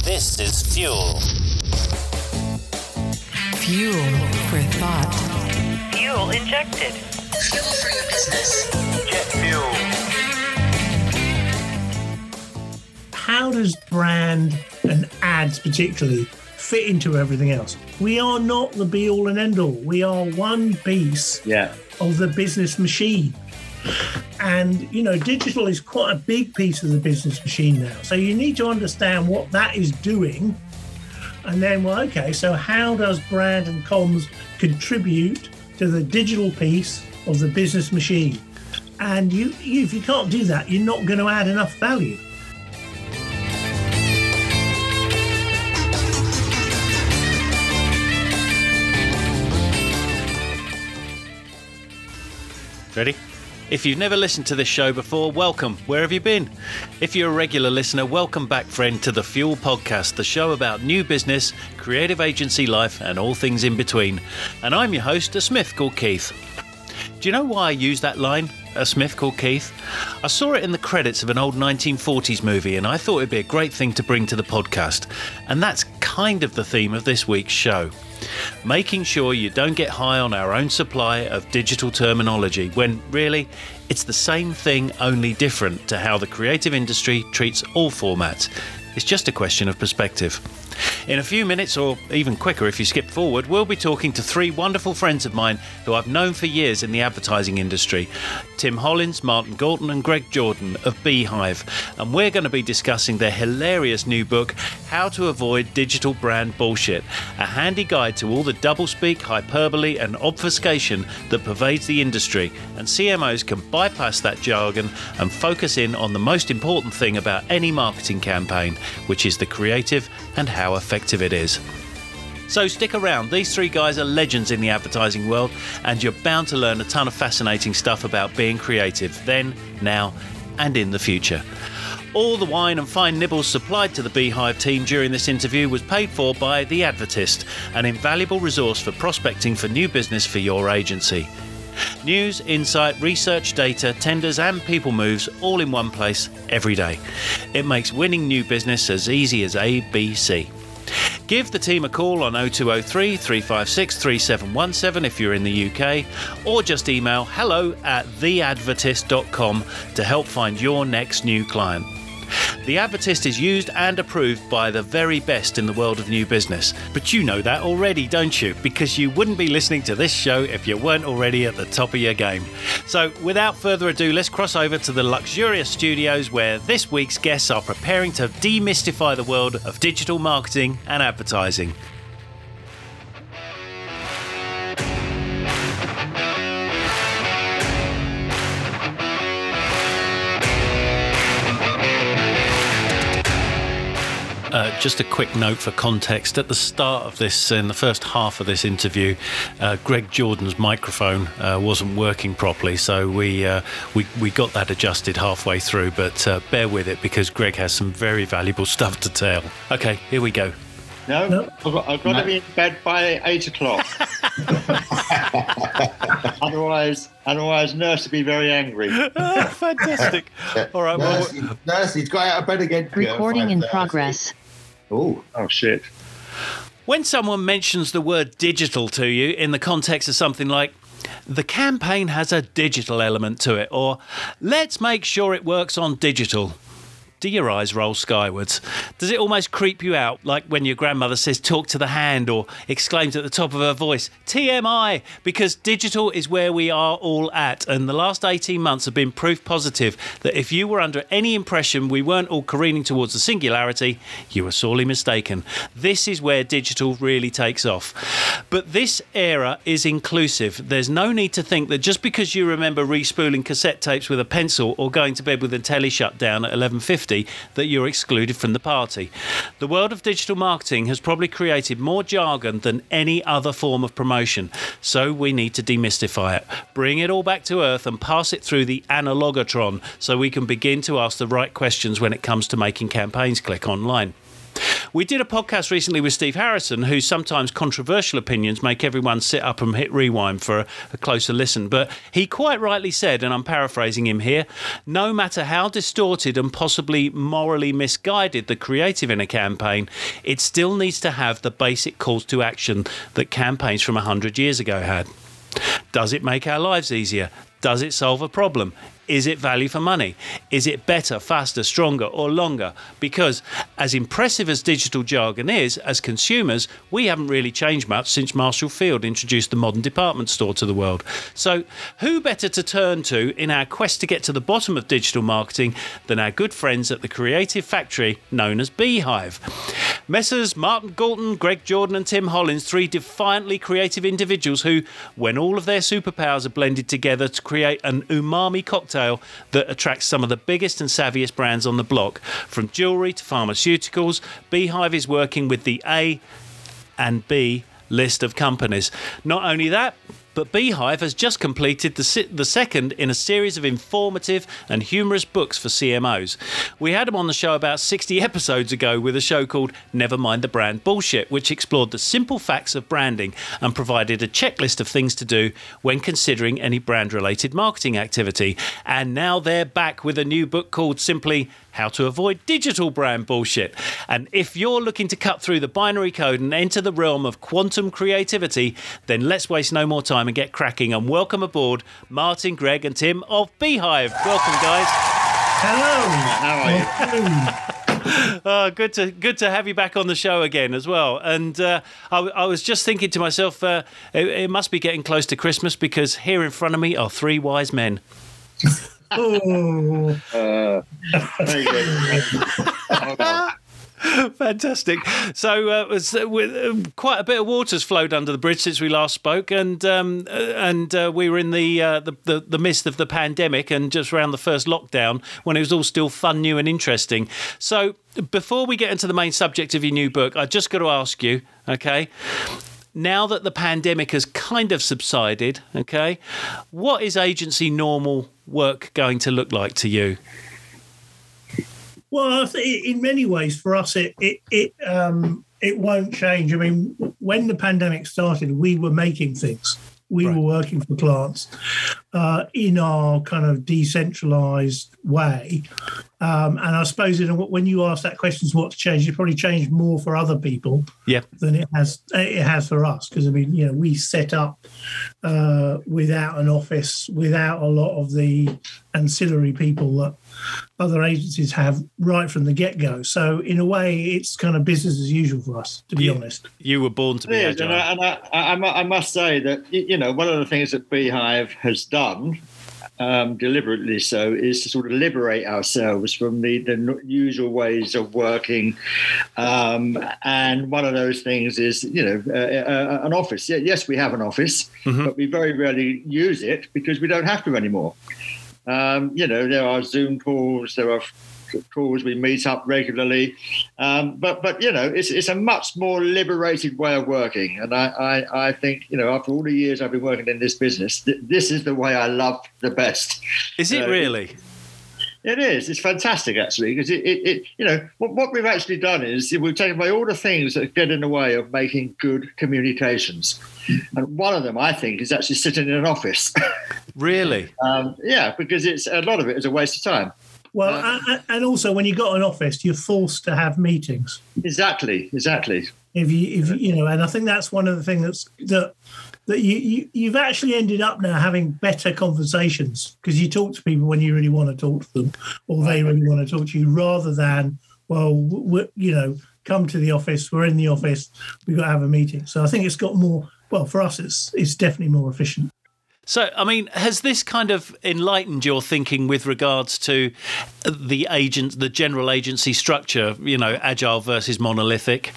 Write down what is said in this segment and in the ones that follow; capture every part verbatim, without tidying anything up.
This is Fuel. Fuel for thought. Fuel injected. Fuel for your business. Jet fuel. How does brand and ads particularly fit into everything else? We are not the be all and end all. We are one piece yeah. of the business machine. And, you know, digital is quite a big piece of the business machine now. So you need to understand what that is doing. And then, well, okay, so how does brand and comms contribute to the digital piece of the business machine? And you, you if you can't do that, you're not going to add enough value. Ready? If you've never listened to this show before, welcome. Where have you been? If you're a regular listener, welcome back, friend, to the Fuel Podcast, the show about new business, creative agency life, and all things in between. And I'm your host, a Smith called Keith. Do you know why I use that line, a Smith called Keith? I saw it in the credits of an old nineteen forties movie, and I thought it'd be a great thing to bring to the podcast. And that's kind of the theme of this week's show. Making sure you don't get high on our own supply of digital terminology, when really it's the same thing, only different to how the creative industry treats all formats. It's just a question of perspective. In a few minutes, or even quicker if you skip forward, we'll be talking to three wonderful friends of mine who I've known for years in the advertising industry. Tim Hollins, Martin Galton and Greg Jordan of Beehive. And we're going to be discussing their hilarious new book, How to Avoid Digital Brand Bullshit, a handy guide to all the doublespeak, hyperbole and obfuscation that pervades the industry. And C M Os can bypass that jargon and focus in on the most important thing about any marketing campaign, which is the creative and how effective it is. So stick around, these three guys are legends in the advertising world, and you're bound to learn a ton of fascinating stuff about being creative then, now and in the future. All the wine and fine nibbles supplied to the Beehive team during this interview was paid for by The Advertist, an invaluable resource for prospecting for new business for your agency. News, insight, research, data, tenders and people moves all in one place every day. It makes winning new business as easy as A B C. Give the team a call on oh two oh three, three five six, three seven one seven if you're in the U K, or just email hello at the advertist dot com to help find your next new client. The Advertist is used and approved by the very best in the world of new business. But you know that already, don't you? Because you wouldn't be listening to this show if you weren't already at the top of your game. So without further ado, let's cross over to the luxurious studios where this week's guests are preparing to demystify the world of digital marketing and advertising. Uh, just a quick note for context. At the start of this, in the first half of this interview, uh, Greg Jordan's microphone uh, wasn't working properly, so we, uh, we we got that adjusted halfway through, but uh, bear with it because Greg has some very valuable stuff to tell. Okay, here we go. No, no. I've got, I've got no. to be in bed by eight o'clock. otherwise, otherwise, nurse would be very angry. Oh, fantastic. All right, nurse, well, nurse, he's got out of bed again. Recording in progress. Oh, oh shit. When someone mentions the word digital to you in the context of something like, the campaign has a digital element to it, or let's make sure it works on digital, do your eyes roll skywards? Does it almost creep you out, like when your grandmother says talk to the hand or exclaims at the top of her voice, T M I, because digital is where we are all at, and the last eighteen months have been proof positive that if you were under any impression we weren't all careening towards the singularity, you were sorely mistaken. This is where digital really takes off. But this era is inclusive. There's no need to think that just because you remember respooling cassette tapes with a pencil or going to bed with the telly shut down at eleven fifty that you're excluded from the party. The world of digital marketing has probably created more jargon than any other form of promotion, so we need to demystify it, bring it all back to earth and pass it through the analogotron so we can begin to ask the right questions when it comes to making campaigns click online. We did a podcast recently with Steve Harrison, whose sometimes controversial opinions make everyone sit up and hit rewind for a, a closer listen. But he quite rightly said, and I'm paraphrasing him here, no matter how distorted and possibly morally misguided the creative in a campaign, it still needs to have the basic calls to action that campaigns from one hundred years ago had. Does it make our lives easier? Does it solve a problem? Is it value for money? Is it better, faster, stronger, or longer? Because as impressive as digital jargon is, as consumers, we haven't really changed much since Marshall Field introduced the modern department store to the world. So who better to turn to in our quest to get to the bottom of digital marketing than our good friends at the creative factory known as Beehive? Messrs Martin Galton, Greg Jordan and Tim Hollins, three defiantly creative individuals who, when all of their superpowers are blended together to create an umami cocktail that attracts some of the biggest and savviest brands on the block. From jewellery to pharmaceuticals, Beehive is working with the A and B list of companies. Not only that, but Beehive has just completed the, si- the second in a series of informative and humorous books for C M Os. We had them on the show about sixty episodes ago with a show called Never Mind the Brand Bullshit, which explored the simple facts of branding and provided a checklist of things to do when considering any brand-related marketing activity. And now they're back with a new book called simply How to Avoid Digital Brand Bullshit. And if you're looking to cut through the binary code and enter the realm of quantum creativity, then let's waste no more time and get cracking and welcome aboard Martin, Greg and Tim of Beehive. Welcome, guys. Hello. How are you? Oh, good to good to have you back on the show again as well. And uh, I, I was just thinking to myself, uh, it, it must be getting close to Christmas because here in front of me are three wise men. Oh. Uh, very good. Hold on. Fantastic. So, uh, was, uh, with, uh, quite a bit of water's flowed under the bridge since we last spoke, and um, uh, and uh, we were in the, uh, the, the the midst of the pandemic and just around the first lockdown when it was all still fun, new, and interesting. So, before we get into the main subject of your new book, I just got to ask you, okay? Now that the pandemic has kind of subsided, okay, what is agency normal work going to look like to you? Well, I think in many ways for us, it it it um, it won't change. I mean, when the pandemic started, we were making things. We right. were working for clients uh, in our kind of decentralized way. Um, and I suppose you know, when you ask that question, what's changed? It's probably changed more for other people yeah. than it has it has for us. Because, I mean, you know, we set up uh, without an office, without a lot of the ancillary people that other agencies have right from the get-go. So in a way, it's kind of business as usual for us, to be you, honest. You were born to be It is, agile. and, I, and I, I, I must say that, you know, one of the things that Beehive has done, um, deliberately so, is to sort of liberate ourselves from the, the usual ways of working. Um, and one of those things is, you know, uh, uh, an office. Yes, we have an office, mm-hmm. but we very rarely use it because we don't have to anymore. Um, you know, there are Zoom calls, there are calls, we meet up regularly. Um, but, but you know, it's it's a much more liberated way of working. And I, I, I think, you know, after all the years I've been working in this business, th- this is the way I love the best. Is it uh, really? It is. It's fantastic, actually, because it, it, it you know, what, what we've actually done is we've taken away all the things that get in the way of making good communications. And one of them, I think, is actually sitting in an office. Really? um, yeah, because it's a lot of it is a waste of time. Well, uh, and, and also when you've got an office, you're forced to have meetings. Exactly, exactly. If you, if you know, and I think that's one of the things that's that that you, you you've actually ended up now having better conversations because you talk to people when you really want to talk to them, or they really want to talk to you, rather than well, we, you know, come to the office. We're in the office. We've got to have a meeting. So I think it's got more. Well, for us, it's it's definitely more efficient. So, I mean, has this kind of enlightened your thinking with regards to the agent, the general agency structure, you know, agile versus monolithic?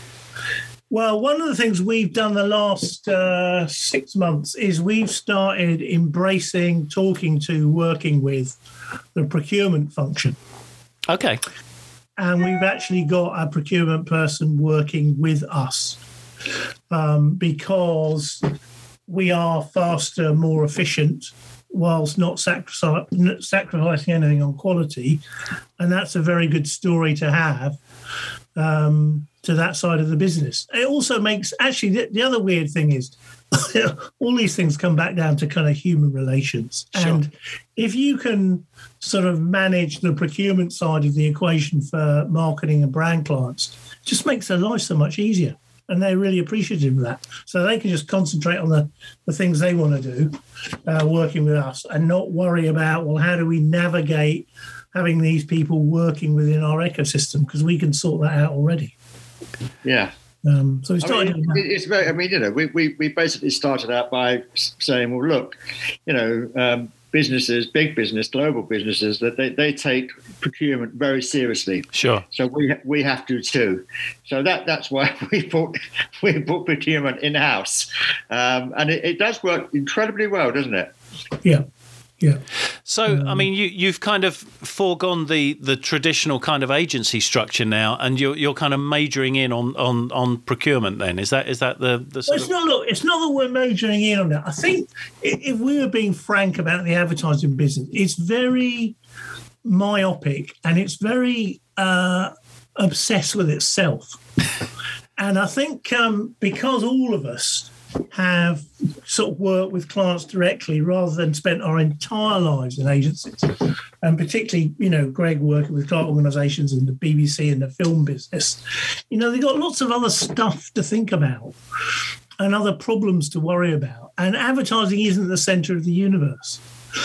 Well, one of the things we've done the last uh, six months is we've started embracing, talking to, working with the procurement function. Okay. And we've actually got a procurement person working with us um, because we are faster, more efficient, whilst not sacri- sacrificing anything on quality. And that's a very good story to have. Um, to that side of the business. It also makes, actually, the, the other weird thing is all these things come back down to kind of human relations. Sure. And if you can sort of manage the procurement side of the equation for marketing and brand clients, it just makes their life so much easier. And they're really appreciative of that. So they can just concentrate on the, the things they want to do, uh, working with us, and not worry about, well, how do we navigate having these people working within our ecosystem, because we can sort that out already. Yeah. Um, so we I started. mean, it- it's very, I mean, you know, we, we, we basically started out by saying, well, look, you know, um, businesses, big business, global businesses, that they, they take procurement very seriously. Sure. So we we have to too. So that that's why we put we put procurement in house, um, and it, it does work incredibly well, doesn't it? Yeah. Yeah. So, I mean, you, you've kind of foregone the, the traditional kind of agency structure now, and you're you're kind of majoring in on, on, on procurement. Then is that is that the the Well, sort it's of... not. Look, it's not that we're majoring in on that. I think i- if we were being frank about the advertising business, it's very myopic and it's very uh, obsessed with itself. And I think um, because all of us have sort of worked with clients directly rather than spent our entire lives in agencies, and particularly, you know, Greg working with client organisations in the B B C and the film business, you know, they've got lots of other stuff to think about and other problems to worry about. And advertising isn't the centre of the universe.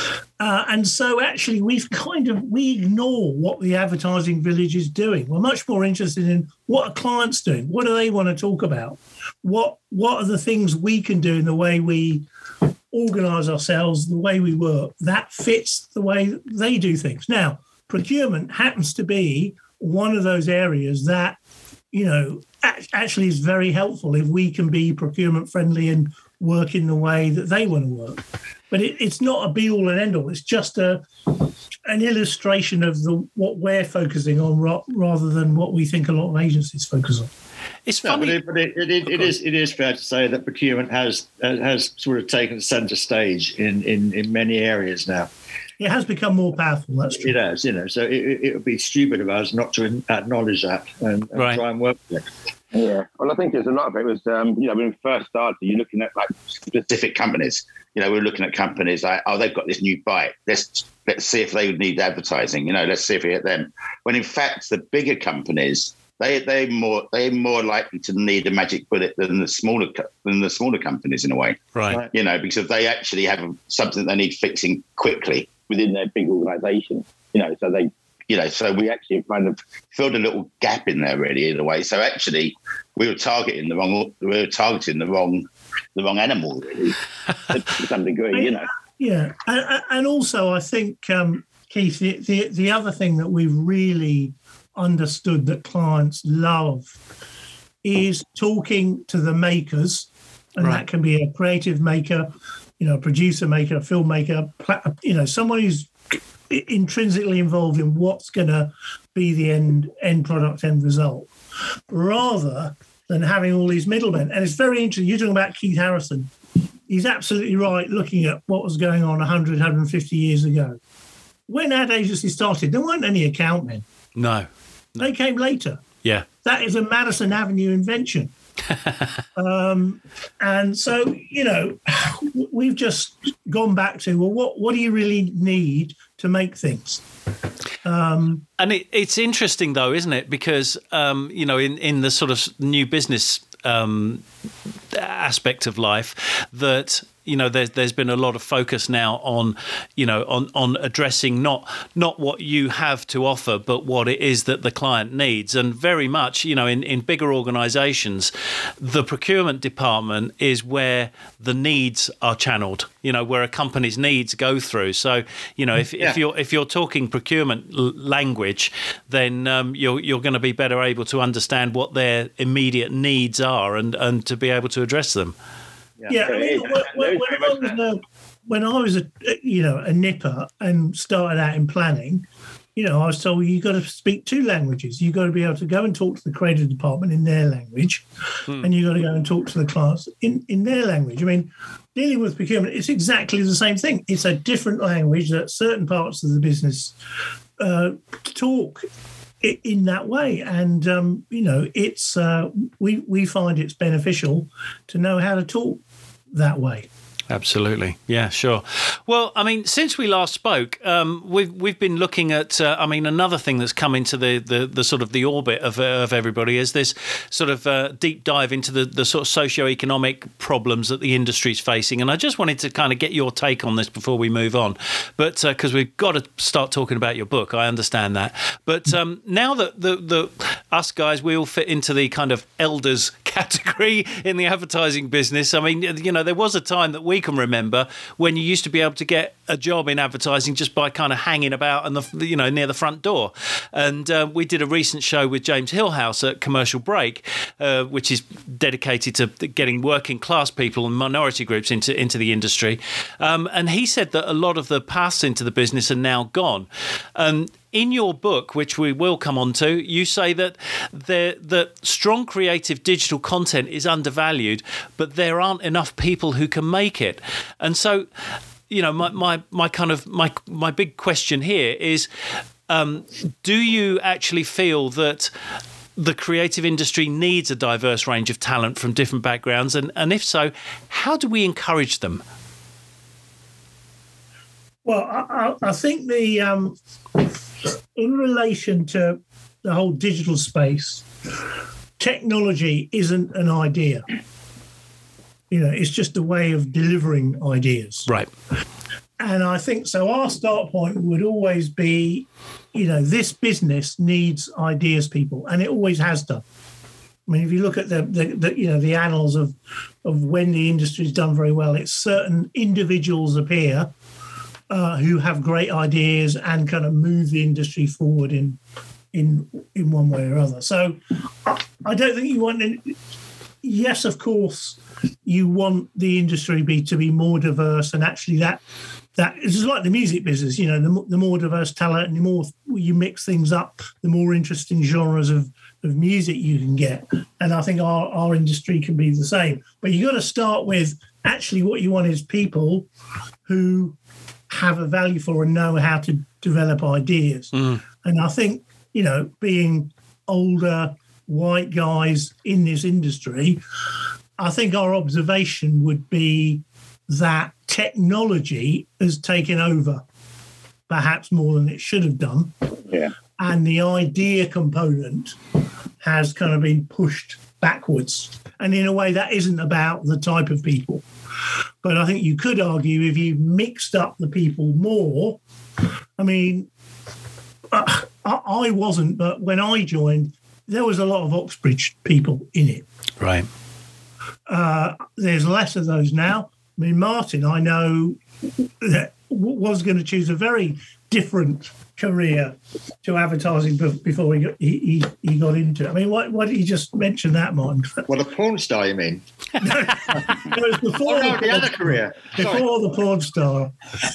Uh, and so actually we've kind of, we ignore what the advertising village is doing. We're much more interested in what are clients doing? What do they want to talk about? What what are the things we can do in the way we organise ourselves, the way we work, that fits the way they do things. Now, procurement happens to be one of those areas that, you know, actually is very helpful if we can be procurement friendly and work in the way that they want to work. But it, it's not a be all and end all. It's just a an illustration of the what we're focusing on ra- rather than what we think a lot of agencies focus on. It's No, funny. but it, but it, it, it, it is it is fair to say that procurement has has sort of taken centre stage in, in, in many areas now. It has become more powerful. That's true. It has, you know. So it, it, it would be stupid of us not to acknowledge that and, and Right. try and work with it. Yeah, well, I think there's a lot of it was, um, you know, when we first started, you're looking at like specific companies. You know, we we're looking at companies like, oh, they've got this new bike. Let's let's see if they need advertising. You know, let's see if we hit them. When in fact, the bigger companies, they they more they're more likely to need a magic bullet than the smaller co- than the smaller companies in a way. Right. You know, because they actually have something they need fixing quickly within their big organisation. You know, so they. You know, so we actually kind of filled a little gap in there, really, in a way. So actually, we were targeting the wrong, we were targeting the wrong, the wrong animal, really, to some degree. You know. Yeah, and, and also I think, um, Keith, the, the the other thing that we've really understood that clients love is talking to the makers, and Right. that can be a creative maker, you know, a producer maker, a filmmaker, pla- you know, someone who's intrinsically involved in what's going to be the end end product, end result, rather than having all these middlemen. And it's very interesting. You're talking about Keith Harrison. He's absolutely right looking at what was going on one hundred, one hundred fifty years ago. When ad agency started, there weren't any account men. No. They came later. Yeah. That is a Madison Avenue invention. um, and so, you know, we've just gone back to, well, what, what do you really need to make things? Um, And it, it's interesting, though, isn't it? Because, um, you know, in, in the sort of new business um, aspect of life, that, you know, there's there's been a lot of focus now on, you know, on on addressing not not what you have to offer, but what it is that the client needs. And very much, you know, in, in bigger organisations, the procurement department is where the needs are channeled. You know, where a company's needs go through. So, you know, if, Yeah. if you're if you're talking procurement l- language, then um, you're you're going to be better able to understand what their immediate needs are and and to be able to address them. yeah, I mean, when, when, when I was a, when I was a you know a nipper and started out in planning, you know, I was told you got to speak two languages. You got to be able to go and talk to the creative department in their language, and you got to go and talk to the clients in, in their language. I mean, dealing with procurement, it's exactly the same thing. It's a different language that certain parts of the business uh, talk i- in that way. And um, you know, it's uh, we we find it's beneficial to know how to talk that way. Absolutely. Yeah, sure. Well, I mean, since we last spoke, um, we've we've been looking at. Uh, I mean, another thing that's come into the, the, the sort of the orbit of uh, of everybody is this sort of uh, deep dive into the, the sort of socio-economic problems that the industry is facing. And I just wanted to kind of get your take on this before we move on, but because uh, we've got to start talking about your book, I understand that. But um, now that the the us guys, we all fit into the kind of elders category in the advertising business. I mean, you know, there was a time that we can remember when you used to be able to get a job in advertising just by kind of hanging about and the you know near the front door. And uh, we did a recent show with James Hillhouse at Commercial Break, uh, which is dedicated to getting working class people and minority groups into into the industry. Um, and he said that a lot of the paths into the business are now gone. Um, In your book, which we will come on to, you say that there, that strong creative digital content is undervalued, but there aren't enough people who can make it. And so, you know, my my, my kind of my my big question here is, um, do you actually feel that the creative industry needs a diverse range of talent from different backgrounds? And, and if so, how do we encourage them? Well, I, I think the um, in relation to the whole digital space, technology isn't an idea. You know, it's just a way of delivering ideas. Right. And I think so. Our start point would always be, you know, this business needs ideas people, and it always has done. I mean, if you look at the, the, the you know the annals of of when the industry's done very well, it's certain individuals appear Uh, who have great ideas and kind of move the industry forward in in in one way or other. So I don't think you want to, yes, of course, you want the industry be to be more diverse, and actually that that it's just like the music business. You know, the, the more diverse talent and the more you mix things up, the more interesting genres of of music you can get. And I think our, our industry can be the same. But you got to start with actually what you want is people who have a value for and know how to develop ideas. Mm. And I think, you know, being older white guys in this industry, I think our observation would be that technology has taken over perhaps more than it should have done. Yeah. And the idea component has kind of been pushed backwards. And in a way, that isn't about the type of people. But I think you could argue if you mixed up the people more, I mean, uh, I, I wasn't, but when I joined, there was a lot of Oxbridge people in it. Right. Uh, there's less of those now. I mean, Martin, I know, that was going to choose a very different career to advertising before he got, he, he got into it. I mean, why, why did you just mention that, Martin? Well, a porn star, you mean? No, it was before oh, no, the, the other career. Before Sorry. the porn star.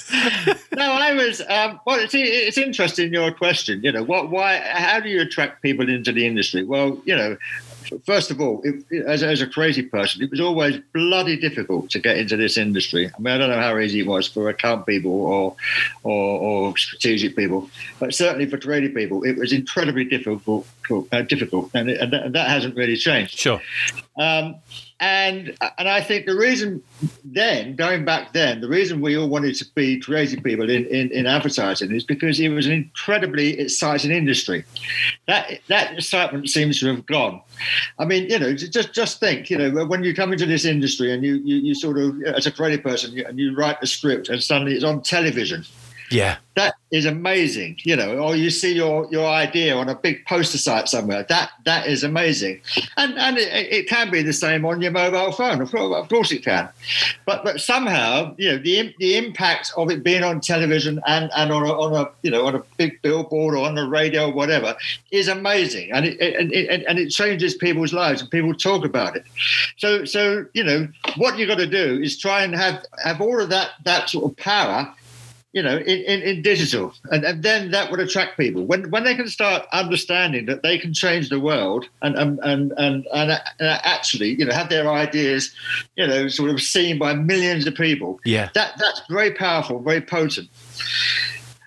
No, I was. Um, well, it's, it's interesting your question. You know, what? Why? How do you attract people into the industry? Well, you know, first of all, it, as, as a crazy person, it was always bloody difficult to get into this industry. I mean, I don't know how easy it was for account people or or, or strategic people, but certainly for creative people, it was incredibly difficult. Uh, difficult, and, it, and, that, and that hasn't really changed. Sure. Um, and and I think the reason then, going back then, the reason we all wanted to be creative people in, in, in advertising is because it was an incredibly exciting industry. That that excitement seems to have gone. I mean, you know, just just think, you know, when you come into this industry and you you, you sort of, as a creative person, and you write a script and suddenly it's on television. Yeah. That is amazing, you know, or you see your, your idea on a big poster site somewhere. That that is amazing. And and it, it can be the same on your mobile phone. Of course, of course it can. But but somehow, you know, the the impact of it being on television and, and on a on a you know on a big billboard or on the radio or whatever is amazing. And it, it, it and it changes people's lives and people talk about it. So so, you know, what you've got to do is try and have, have all of that that sort of power, you know, in, in, in digital. And, and then that would attract people. When when they can start understanding that they can change the world and and and and, and actually, you know, have their ideas, you know, sort of seen by millions of people. Yeah. That that's very powerful, very potent.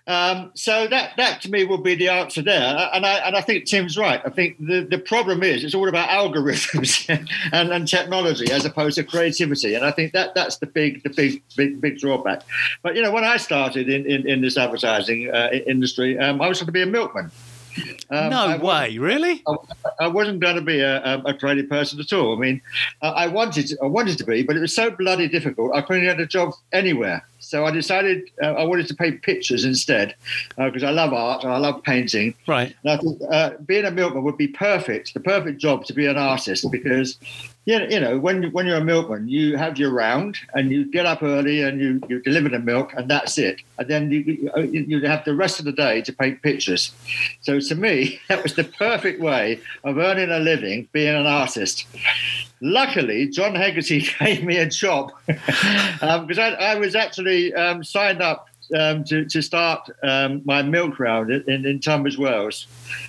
Um, so that that to me will be the answer there, and I and I think Tim's right. I think the, the problem is it's all about algorithms and, and technology as opposed to creativity, and I think that that's the big the big big big drawback. But you know, when I started in in, in this advertising uh, industry, um, I was going to be a milkman. Um, no way, really? I, I wasn't going to be a, a, a trading person at all. I mean, I, I wanted to, I wanted to be, but it was so bloody difficult. I couldn't get a job anywhere. So I decided uh, I wanted to paint pictures instead because uh, I love art and I love painting. Right. And I thought uh, being a milkman would be perfect, the perfect job to be an artist because, you know, you know when, when you're a milkman, you have your round and you get up early and you, you deliver the milk and that's it. And then you, you, you have the rest of the day to paint pictures. So to me, that was the perfect way of earning a living being an artist. Luckily, John Hegarty gave me a job um, because I, I was actually um, signed up um, to, to start um, my milk round in, in Tunbridge Wells.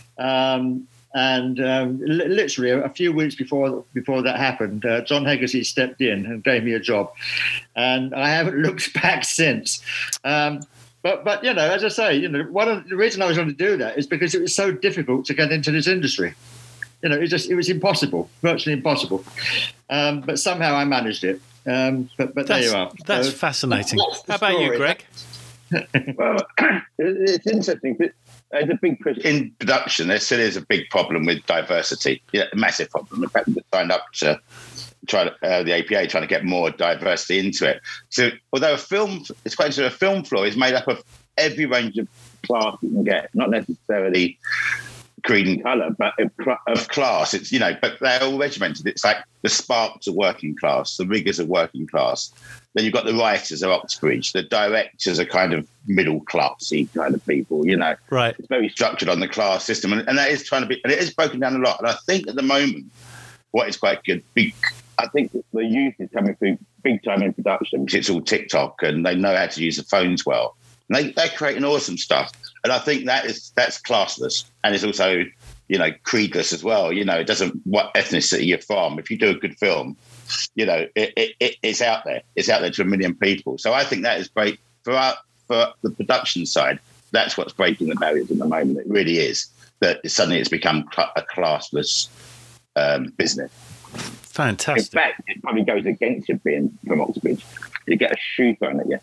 Um, and um, li- literally a, a few weeks before before that happened, uh, John Hegarty stepped in and gave me a job. And I haven't looked back since. Um, but, but you know, as I say, you know, one of the reason I was going to do that is because it was so difficult to get into this industry. You know, it just it was impossible, virtually impossible. Um, but somehow I managed it. Um, but but that's, there you are. That's so, fascinating. that's How about story. you, Greg? Well, it's interesting. There's a big push in production. There still is a big problem with diversity. Yeah, a massive problem. In fact, we signed up to try to, uh, the A P A trying to get more diversity into it. So, although a film, it's quite interesting. A film floor is made up of every range of class you can get, not necessarily creed and colour, but of, of class. It's, you know, but they're all regimented. It's like the Sparks are working class, the riggers are working class. Then you've got the writers are Oxbridge, the directors are kind of middle classy kind of people, you know. Right. It's very structured on the class system, and, and that is trying to be, and it is broken down a lot. And I think at the moment, what is quite good, big, I think the youth is coming through big time in production because it's all TikTok and they know how to use the phones well. And they, they're creating awesome stuff. And I think that is that's classless, and it's also, you know, creedless as well. You know, it doesn't what ethnicity you're from. If you do a good film, you know, it, it, it, it's out there. It's out there to a million people. So I think that is great for our, for the production side. That's what's breaking the barriers at the moment. It really is that suddenly it's become cl- a classless um, business. Fantastic. In fact, it probably goes against you being from Oxbridge. You get a shoe thrown at you.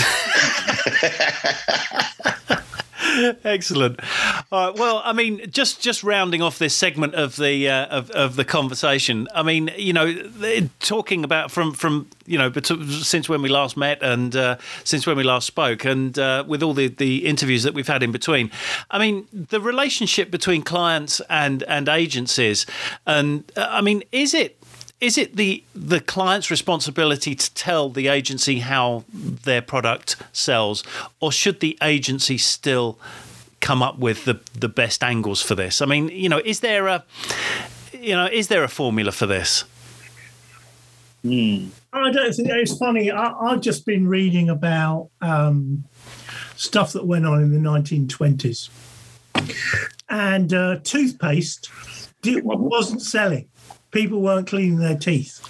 Excellent. All right, well, I mean, just just rounding off this segment of the uh, of of the conversation. I mean, you know, talking about from from you know, since when we last met and uh, since when we last spoke, and uh, with all the the interviews that we've had in between. I mean, the relationship between clients and and agencies, and uh, I mean, is it? Is it the the client's responsibility to tell the agency how their product sells, or should the agency still come up with the, the best angles for this? I mean, you know, is there a you know is there a formula for this? Mm. I don't think it's funny. I, I've just been reading about um, stuff that went on in the nineteen twenties, and uh, toothpaste did, wasn't selling. People weren't cleaning their teeth.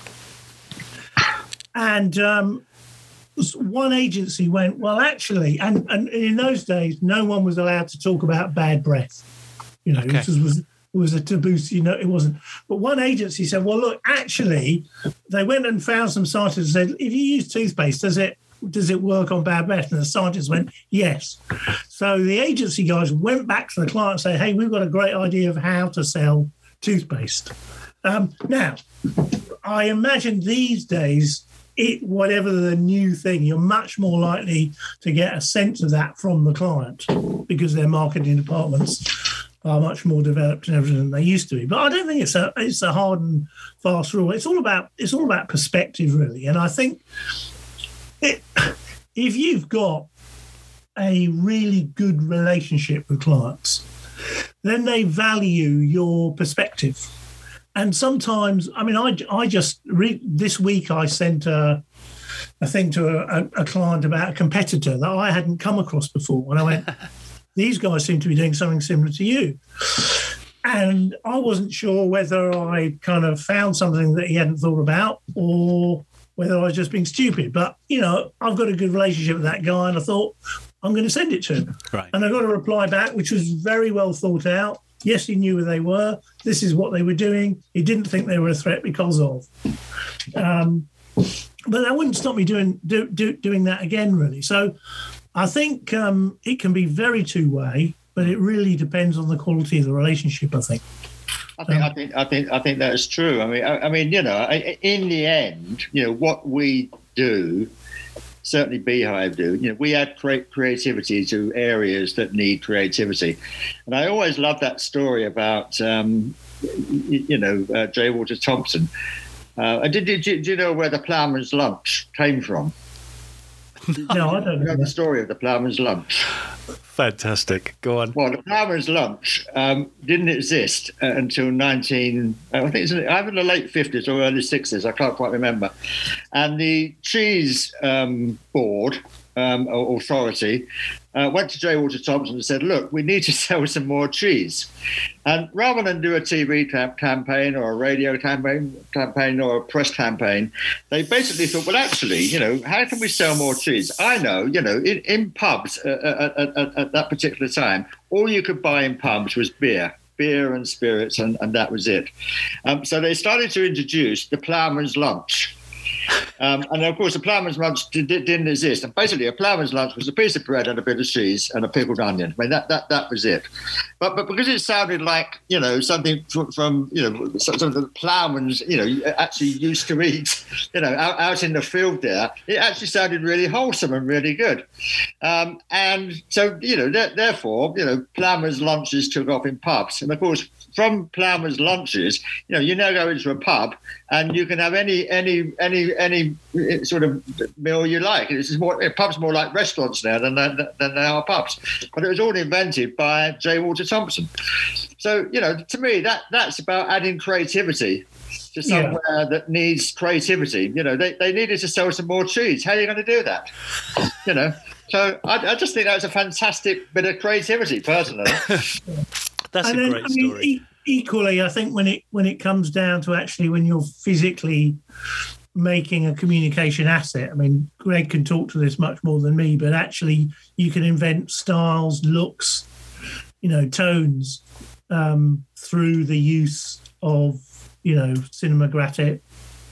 And um, one agency went, well, actually, and, and in those days, no one was allowed to talk about bad breath. You know, okay. this was, was a taboo, you know, it wasn't. But one agency said, well, look, actually, they went and found some scientists and said, if you use toothpaste, does it does it work on bad breath? And the scientists went, yes. So the agency guys went back to the client and said, hey, we've got a great idea of how to sell toothpaste. Um, now, I imagine these days, it whatever the new thing, you're much more likely to get a sense of that from the client because their marketing departments are much more developed and everything than they used to be. But I don't think it's a it's a hard and fast rule. It's all about it's all about perspective, really. And I think it, if you've got a really good relationship with clients, then they value your perspective. And sometimes, I mean, I, I just, re- this week I sent a, a thing to a, a client about a competitor that I hadn't come across before. And I went, these guys seem to be doing something similar to you. And I wasn't sure whether I kind of found something that he hadn't thought about or whether I was just being stupid. But, you know, I've got a good relationship with that guy. And I thought, I'm going to send it to him. Right. And I got a reply back, which was very well thought out. Yes, he knew where they were. This is what they were doing. He didn't think they were a threat because of. Um, but that wouldn't stop me doing do, do, doing that again, really. So I think um, it can be very two-way, but it really depends on the quality of the relationship, I think. I think, I think, I think, I think that's true. I mean, I, I mean, you know, in the end, you know, what we do, certainly Beehive do, you know, we add cre- creativity to areas that need creativity, and I always love that story about, um, you, you know, uh, J. Walter Thompson. Uh, did, did, did you know where the ploughman's lunch came from? No, I don't You know. know the story of the ploughman's lunch. Fantastic. Go on. Well, the ploughman's lunch um, didn't exist uh, until nineteen. Uh, I think it's either the late fifties or early sixties. I can't quite remember. And the cheese um, board um, or authority uh, went to J. Walter Thompson and said, "Look, we need to sell some more cheese." And rather than do a T V cam- campaign or a radio campaign, campaign or a press campaign, they basically thought, well, actually, you know, how can we sell more cheese? I know, you know, in, in pubs uh, at, at, at that particular time, all you could buy in pubs was beer. beer and spirits, and, and that was it. Um, so they started to introduce the ploughman's lunch. Um, and of course, the ploughman's lunch did, didn't exist. And basically, a ploughman's lunch was a piece of bread and a bit of cheese and a pickled onion. I mean, that that, that was it. But but because it sounded like, you know, something from, from you know, something that the ploughman's, you know, actually used to eat, you know, out, out in the field there, it actually sounded really wholesome and really good. Um, and so, you know, th- therefore, you know, ploughman's lunches took off in pubs. And of course, from ploughman's lunches, you know, you now go into a pub and you can have any any any any sort of meal you like. It's more pubs more like restaurants now than than, than they are pubs. But it was all invented by J. Walter Thompson. So, you know, to me, that that's about adding creativity to somewhere yeah. that needs creativity. You know, they, they needed to sell some more cheese. How are you going to do that? You know, so I, I just think that was a fantastic bit of creativity, personally. That's and a then, great I mean, story. E- equally, I think when it when it comes down to actually when you're physically making a communication asset, I mean, Greg can talk to this much more than me, but actually you can invent styles, looks, you know, tones um, through the use of, you know, cinematographic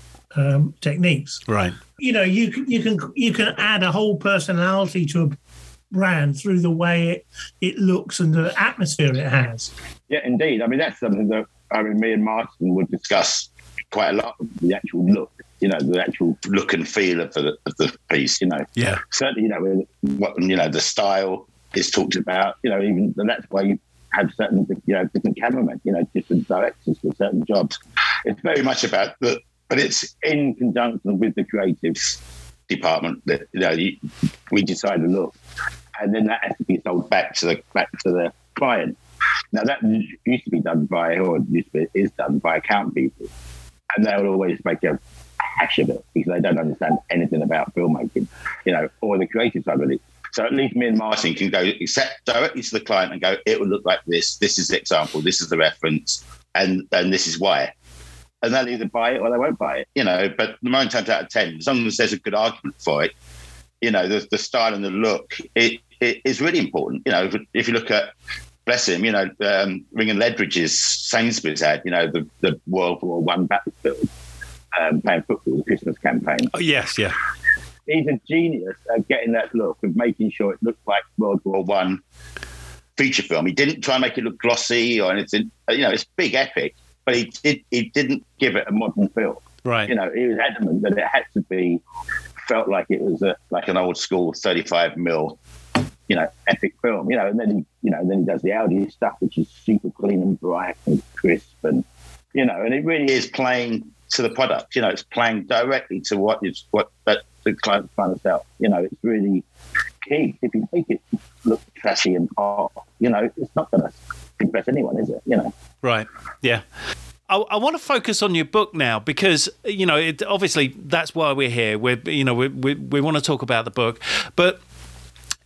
um, techniques. Right. You know, you can you can you can add a whole personality to a brand through the way it, it looks and the atmosphere it has. Yeah, indeed. I mean, that's something that I mean, me and Martin would discuss quite a lot. The actual look, you know, the actual look and feel of the of the piece. You know, yeah. Certainly, you know, what you know, the style is talked about. You know, even and that's why you have certain, you know, different cameramen. You know, different directors for certain jobs. It's very much about the, but it's in conjunction with the creatives department that, you know, you, we decide to look, and then that has to be sold back to the back to the client. Now that used to be done by, or used to be, is done by account people, and they will always make a hash of it because they don't understand anything about filmmaking, you know, or the creative side of it. So at least me and Martin can go except directly to the client and go, it will look like this. This is the example. This is the reference, and and this is why. And they'll either buy it or they won't buy it, you know. But nine times out of ten, as long as there's a good argument for it, you know, the, the style and the look, it, it is really important. You know, if, if you look at, bless him, you know, um, Ringan Ledridge's Sainsbury's ad, you know, the, the World War One battlefield, um, playing football, the Christmas campaign. Oh, yes, yeah. He's a genius at getting that look and making sure it looks like World War One feature film. He didn't try and make it look glossy or anything. You know, it's big epic. But he did. He didn't give it a modern feel. Right. You know, he was adamant that it had to be felt like it was a, like an old school thirty-five mil, you know, epic film. You know, and then he, you know, then he does the Audi stuff, which is super clean and bright and crisp, and you know, and it really is playing to the product. You know, it's playing directly to what is what that the client's trying to sell. You know, it's really key. If you make it look trashy and hot, you know, it's not going to impress anyone, is it? You know. Right. Yeah. I, I want to focus on your book now because, you know, it, obviously that's why we're here. We're, you know, we, we, we want to talk about the book. But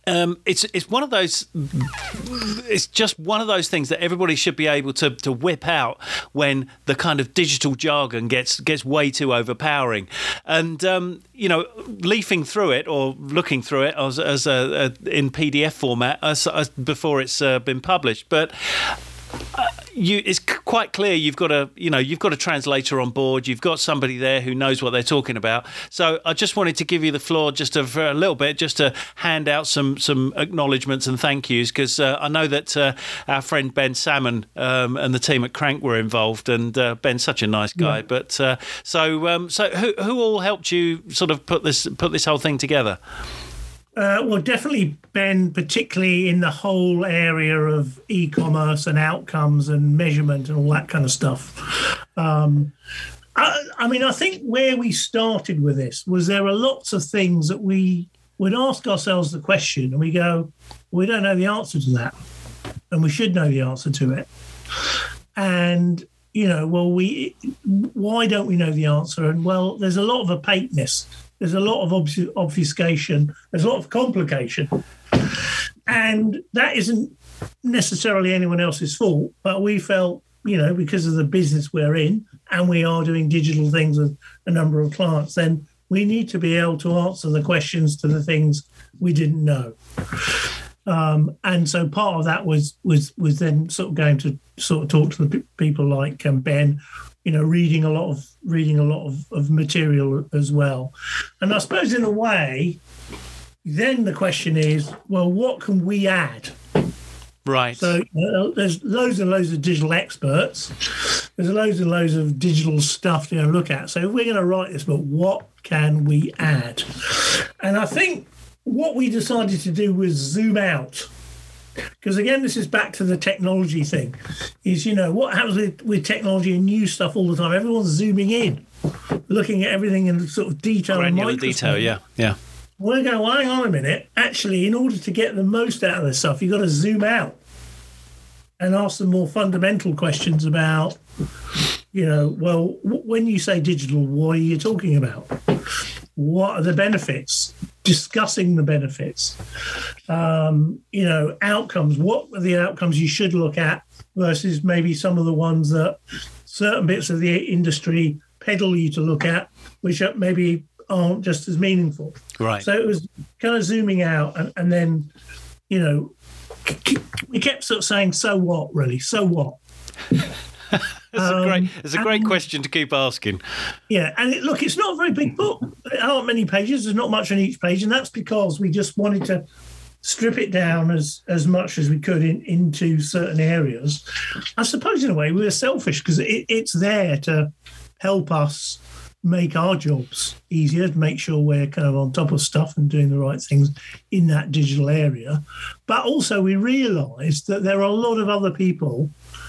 Um, it's it's one of those. It's just one of those things that everybody should be able to, to whip out when the kind of digital jargon gets gets way too overpowering. And um, you know, leafing through it or looking through it as, as a, a in P D F format as, as before it's uh, been published, but. Uh, you, it's c- quite clear you've got a you know you've got a translator on board. You've got somebody there who knows what they're talking about. So I just wanted to give you the floor just to, for a little bit, just to hand out some some acknowledgements and thank yous, because uh, I know that uh, our friend Ben Salmon um, and the team at Crank were involved, and uh, Ben's such a nice guy. Yeah. But uh, so um, so who who all helped you sort of put this put this whole thing together? Uh, well, definitely Ben, particularly in the whole area of e-commerce and outcomes and measurement and all that kind of stuff. Um, I, I mean, I think where we started with this was there are lots of things that we would ask ourselves the question and we go, we don't know the answer to that. And we should know the answer to it. And, you know, well, we why don't we know the answer? And, well, there's a lot of opaqueness. There's a lot of obfus- obfuscation. There's a lot of complication. And that isn't necessarily anyone else's fault, but we felt, you know, because of the business we're in and we are doing digital things with a number of clients, then we need to be able to answer the questions to the things we didn't know. Um, and so part of that was was was then sort of going to sort of talk to the p- people like um, Ben, you know, reading a lot of reading a lot of, of material as well. And I suppose in a way, then the question is, well, what can we add? Right. So uh, there's loads and loads of digital experts. There's loads and loads of digital stuff to go look at. So if we're going to write this book, what can we add? And I think what we decided to do was zoom out. Because, again, this is back to the technology thing, is, you know, what happens with, with technology and new stuff all the time? Everyone's zooming in, looking at everything in sort of detail. Granular detail, yeah, yeah. We're going, well, hang on a minute. Actually, in order to get the most out of this stuff, you've got to zoom out and ask some more fundamental questions about, you know, well, w- when you say digital, what are you talking about? What are the benefits? Discussing the benefits, um, you know, outcomes. What are the outcomes you should look at versus maybe some of the ones that certain bits of the industry peddle you to look at, which maybe aren't just as meaningful. Right. So it was kind of zooming out, and, and then, you know, we kept sort of saying, "So what, really? So what?" It's um, a great, it's a great and, question to keep asking. Yeah, and it, look, it's not a very big book. There aren't many pages. There's not much on each page, and that's because we just wanted to strip it down as, as much as we could in, into certain areas. I suppose in a way we were selfish because it, it's there to help us make our jobs easier, to make sure we're kind of on top of stuff and doing the right things in that digital area. But also we realised that there are a lot of other people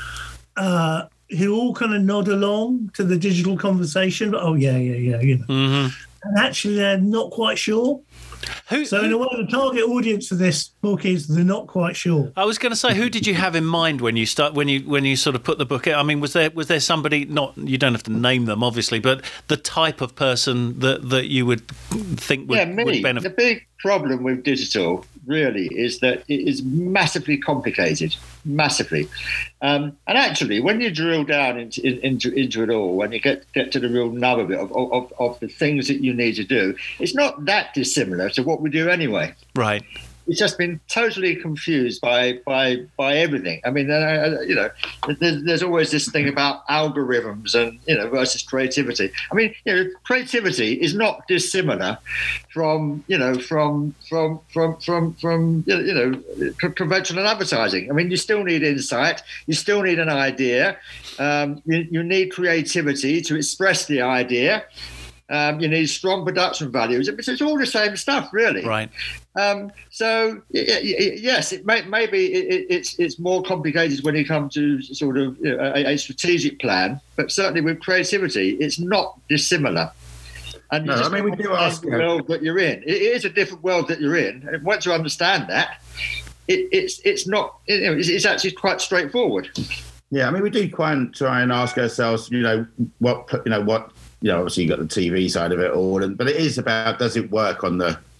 uh, who all kind of nod along to the digital conversation. But, oh, yeah, yeah, yeah, you know. Mm-hmm. And actually they're not quite sure. Who, so in a way, the target audience for this book is they're not quite sure. I was going to say, who did you have in mind when you start when you when you sort of put the book out? I mean, was there was there somebody? Not you don't have to name them, obviously, but the type of person that, that you would think would, yeah, me. would benefit. The big problem with digital really is that it is massively complicated, massively. Um, and actually, when you drill down into into, into it all, when you get, get to the real nub of it, of, of, of the things that you need to do, it's not that dissimilar to what we do anyway. Right. It's just been totally confused by by by everything. I mean, uh, you know, there's, there's always this thing about algorithms and, you know, versus creativity. I mean, you know, creativity is not dissimilar from, you know, from from from from from you know, conventional advertising. I mean, you still need insight, you still need an idea, um, you, you need creativity to express the idea. Um, you need strong production values. It's, it's all the same stuff, really. Right. Um, so yes, it may, maybe it, it's it's more complicated when you come to sort of, you know, a, a strategic plan, but certainly with creativity, it's not dissimilar. And no, I mean, we do ask the world that you're in. It is a different world that you're in, and once you understand that, it, it's it's not. You know, it's, it's actually quite straightforward. Yeah, I mean, we do quite try and ask ourselves, you know, what you know what. You know, obviously you've got the T V side of it all, and but it is about, does it work on the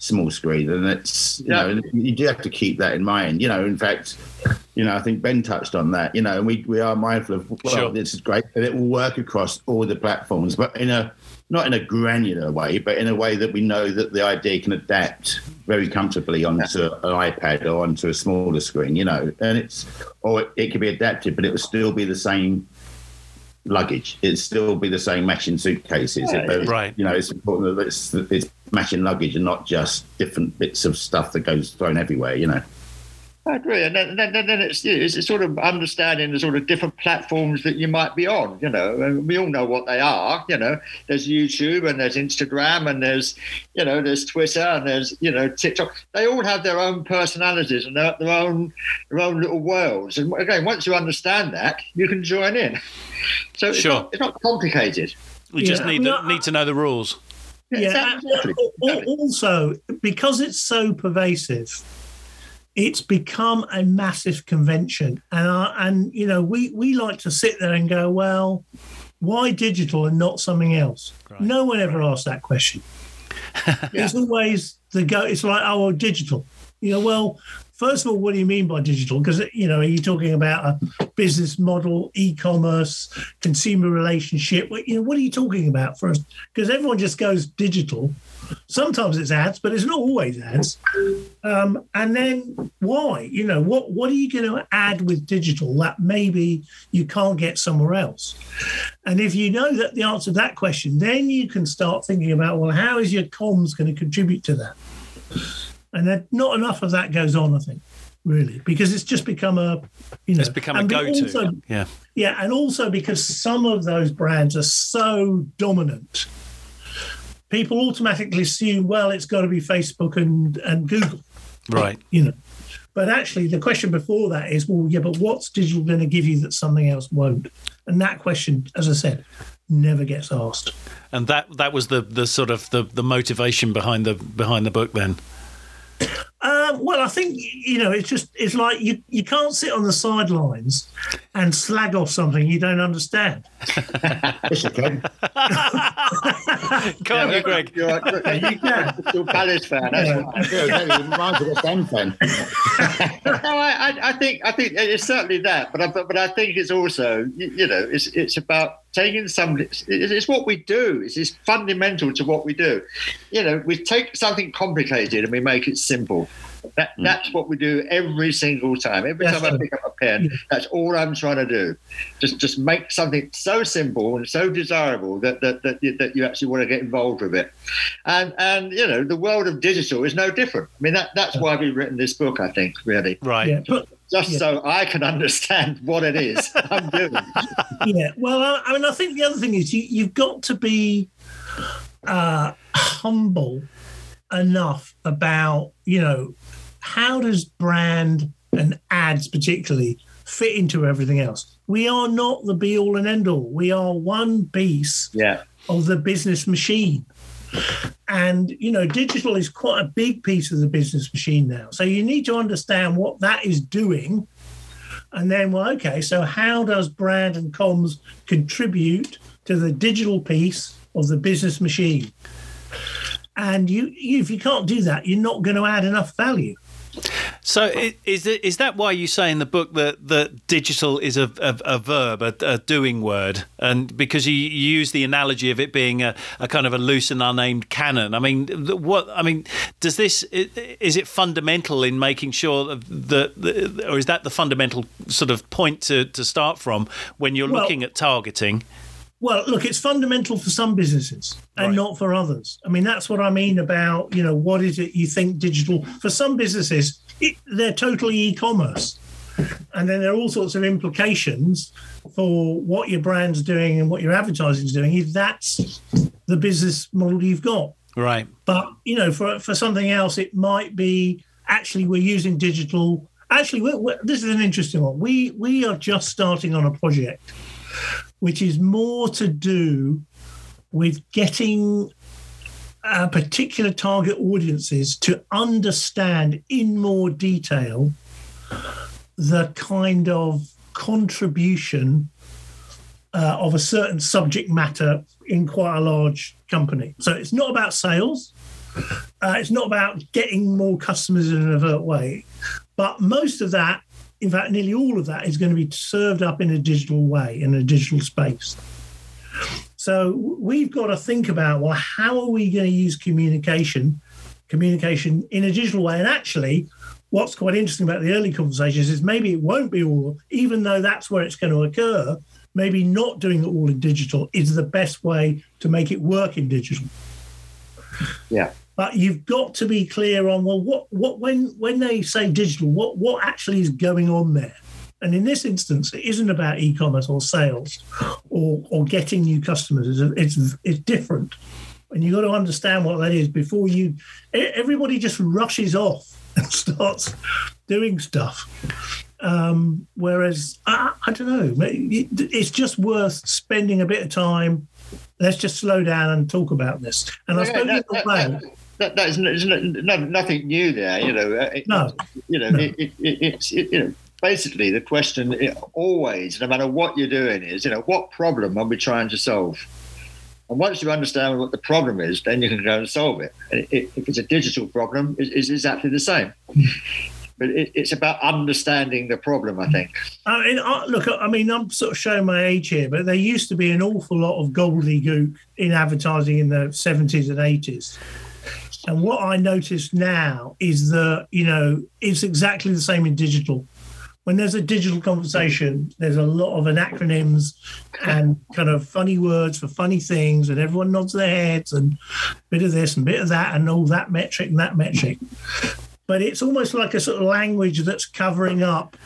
small screen, and it's you Yeah. know you do have to keep that in mind. You know, in fact, you know I think Ben touched on that. You know, and we we are mindful of well, Sure. this is great, and it will work across all the platforms, but in a not in a granular way, but in a way that we know that the idea can adapt very comfortably onto an iPad or onto a smaller screen, you know, and it's, or it, it can be adapted, but it will still be the same luggage. It'll still be the same matching suitcases. Yeah, It- right. You know, it's important that it's, it's matching luggage and not just different bits of stuff that goes thrown everywhere, you know. I agree, and then, then, then it's, it's it's sort of understanding the sort of different platforms that you might be on. You know, and we all know what they are. You know, there's YouTube and there's Instagram and there's, you know, there's Twitter and there's you know TikTok. They all have their own personalities and their, their own their own little worlds. And again, once you understand that, you can join in. So it's, Sure. not, it's not complicated. You just Yeah, need no, to, need to know the rules. Yeah, exactly. and al- also because it's so pervasive, it's become a massive convention, and uh, and you know we we like to sit there and go, well, why digital and not something else? Right. No one ever asked that question. It's always the go. It's like, oh, well, digital. You know, well, first of all, what do you mean by digital? Because you know, are you talking about a business model, e-commerce, consumer relationship? What, you know, what are you talking about first? Because everyone just goes digital. Sometimes it's ads, but it's not always ads. Um, and then why? You know, what what are you going to add with digital that maybe you can't get somewhere else? And if you know that the answer to that question, then you can start thinking about, well, how is your comms going to contribute to that? And then not enough of that goes on, I think, really, because it's just become a, you know, It's become a and go-to. also- Yeah. yeah, and also because some of those brands are so dominant, people automatically assume, well, it's got to be Facebook and, and Google, Right. you know. But actually, the question before that is, well, yeah, but what's digital going to give you that something else won't? And that question, as I said, never gets asked. And that that was the the sort of the, the motivation behind the behind the book then. Um, well, I think, you know, it's just, it's like you, you can't sit on the sidelines and slag off something you don't understand. Yes, you can. Can't you, Greg? You're right. You can. You're a Palace fan. That's Yeah. why. Yeah, exactly. Reminds me of a West Ham fan. No, I, I- I think I think it's certainly that, but I, but, but I think it's also you, you know it's it's about taking some. It's, it's what we do. It's, it's fundamental to what we do. You know, we take something complicated and we make it simple. That, that's what we do every single time. Every That's time I right. pick up a pen, that's all I'm trying to do. Just just make something so simple and so desirable that that that you, that you actually want to get involved with it. And and you know, the world of digital is no different. I mean, that that's why we've written this book. I think really Right. Yeah, but just Yeah. so I can understand what it is I'm doing. yeah, well, I, I mean, I think the other thing is you, you've got to be uh, humble enough about, you know, how does brand and ads particularly fit into everything else? We are not the be all and end all. We are one piece Yeah. of the business machine. And, you know, digital is quite a big piece of the business machine now. So you need to understand what that is doing. And then, well, okay, so how does brand and comms contribute to the digital piece of the business machine? And you, you if you can't do that, you're not going to add enough value. So i- is it, is that why you say in the book that, that digital is a, a, a verb, a, a doing word, and because you, you use the analogy of it being a, a kind of a loose and unnamed cannon? I mean, the- what I mean, does this i- is it fundamental in making sure that, that or is that the fundamental sort of point to, to start from when you're Well- looking at targeting? Well, look, it's fundamental for some businesses and Right. not for others. I mean, that's what I mean about, you know, what is it you think digital? For some businesses, it, they're totally e-commerce. And then there are all sorts of implications for what your brand's doing and what your advertising's doing if that's the business model you've got. Right. But, you know, for, for something else, it might be actually we're using digital. Actually, we're, we're, this is an interesting one. We We are just starting on a project which is more to do with getting uh, particular target audiences to understand in more detail the kind of contribution uh, of a certain subject matter in quite a large company. So it's not about sales. Uh, it's not about getting more customers in an overt way. But most of that, in fact, nearly all of that is going to be served up in a digital way, in a digital space. So we've got to think about, well, how are we going to use communication, communication in a digital way? And actually, what's quite interesting about the early conversations is maybe it won't be all, even though that's where it's going to occur, maybe not doing it all in digital is the best way to make it work in digital. Yeah. But you've got to be clear on, well, what, what when when they say digital, what, what actually is going on there? And in this instance, it isn't about e-commerce or sales or or getting new customers. It's it's, it's different. And you've got to understand what that is before you... Everybody just rushes off and starts doing stuff. Um, whereas, I, I don't know, it's just worth spending a bit of time. Let's just slow down and talk about this. And I suppose that, that, that, that, that is, is no, nothing new there, you know. It, no, you know, no. It, it, it, it's it, you know, basically the question it always, no matter what you're doing, is you know what problem are we trying to solve? And once you understand what the problem is, then you can go and solve it. And it, if it's a digital problem, it's, it's exactly the same. But it, it's about understanding the problem, I think. I mean, I, look, I mean, I'm sort of showing my age here, but there used to be an awful lot of gobbledygook in advertising in the seventies and eighties. And what I notice now is that, you know, it's exactly the same in digital. When there's a digital conversation, there's a lot of acronyms and kind of funny words for funny things, and everyone nods their heads and a bit of this and a bit of that and all that metric and that metric. But it's almost like a sort of language that's covering up,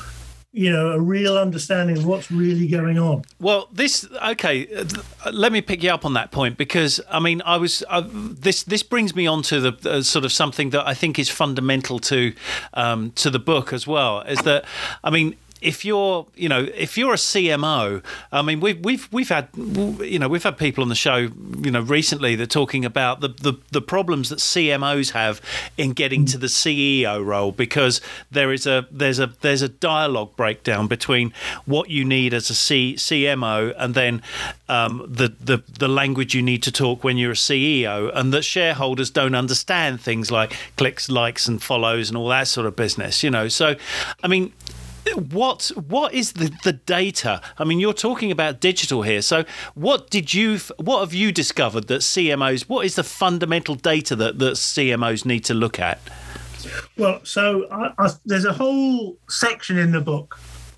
you know, a real understanding of what's really going on. Well, this okay. Let me pick you up on that point because I mean, I was uh, this. This brings me on to the uh, sort of something that I think is fundamental to um, to the book as well. Is that I mean. If you're, you know, if you're a C M O, I mean, we've we've we've had, you know, we've had people on the show, you know, recently that are talking about the, the the problems that C M Os have in getting to the C E O role because there is a there's a there's a dialogue breakdown between what you need as a C, CMO and then um, the the the language you need to talk when you're a C E O, and that shareholders don't understand things like clicks, likes, and follows, and all that sort of business, you know. So, I mean. What what is the, the data? I mean, you're talking about digital here. So, what did you what have you discovered that C M Os? What is the fundamental data that, that C M Os need to look at? Well, so I, I, there's a whole section in the book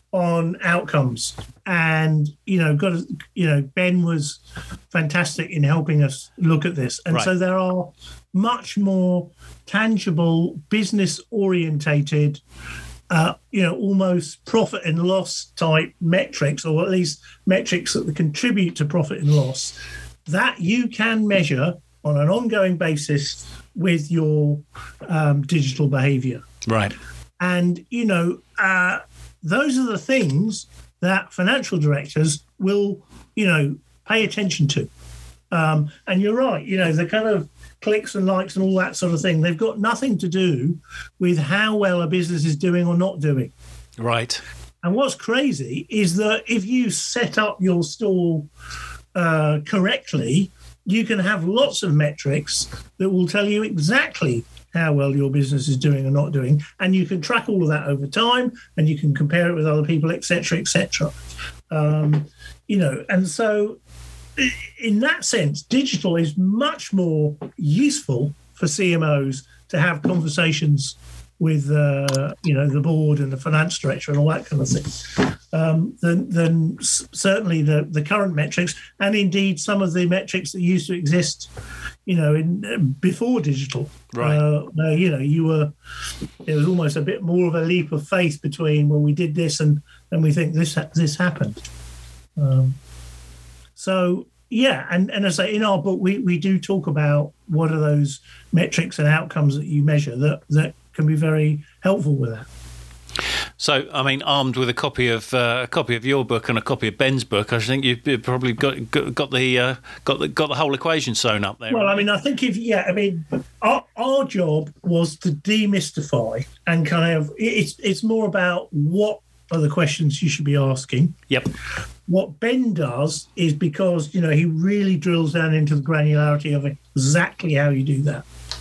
on outcomes, and you know, got to, you know, Ben was fantastic in helping us look at this, and right. So there are much more tangible, business orientated. Uh, you know, almost profit and loss type metrics, or at least metrics that contribute to profit and loss, that you can measure on an ongoing basis with your um, digital behavior. Right. And, you know, uh, those are the things that financial directors will, you know, pay attention to. Um, and you're right, you know, the kind of clicks and likes and all that sort of thing, they've got nothing to do with how well a business is doing or not doing. Right. And what's crazy is that if you set up your store uh, correctly, you can have lots of metrics that will tell you exactly how well your business is doing or not doing. And you can track all of that over time, and you can compare it with other people, et cetera, et cetera. Um, you know, and so in that sense, digital is much more useful for C M Os to have conversations with, uh, you know, the board and the finance director and all that kind of thing, um, than, than certainly the, the current metrics, and indeed some of the metrics that used to exist, you know, in before digital. Right. Uh, uh, you know, you were there was almost a bit more of a leap of faith between, well, we did this and and we think this this happened. Um, So, yeah, and, and as I say, in our book, we, we do talk about what are those metrics and outcomes that you measure that, that can be very helpful with that. So, I mean, armed with a copy of uh, a copy of your book and a copy of Ben's book, I think you've probably got got, got the uh, got the got the whole equation sewn up there. Well, right? I mean, I think if yeah, I mean, our, our job was to demystify and kind of it's it's more about what are the questions you should be asking. Yep. What Ben does is, because, you know, he really drills down into the granularity of exactly how you do that.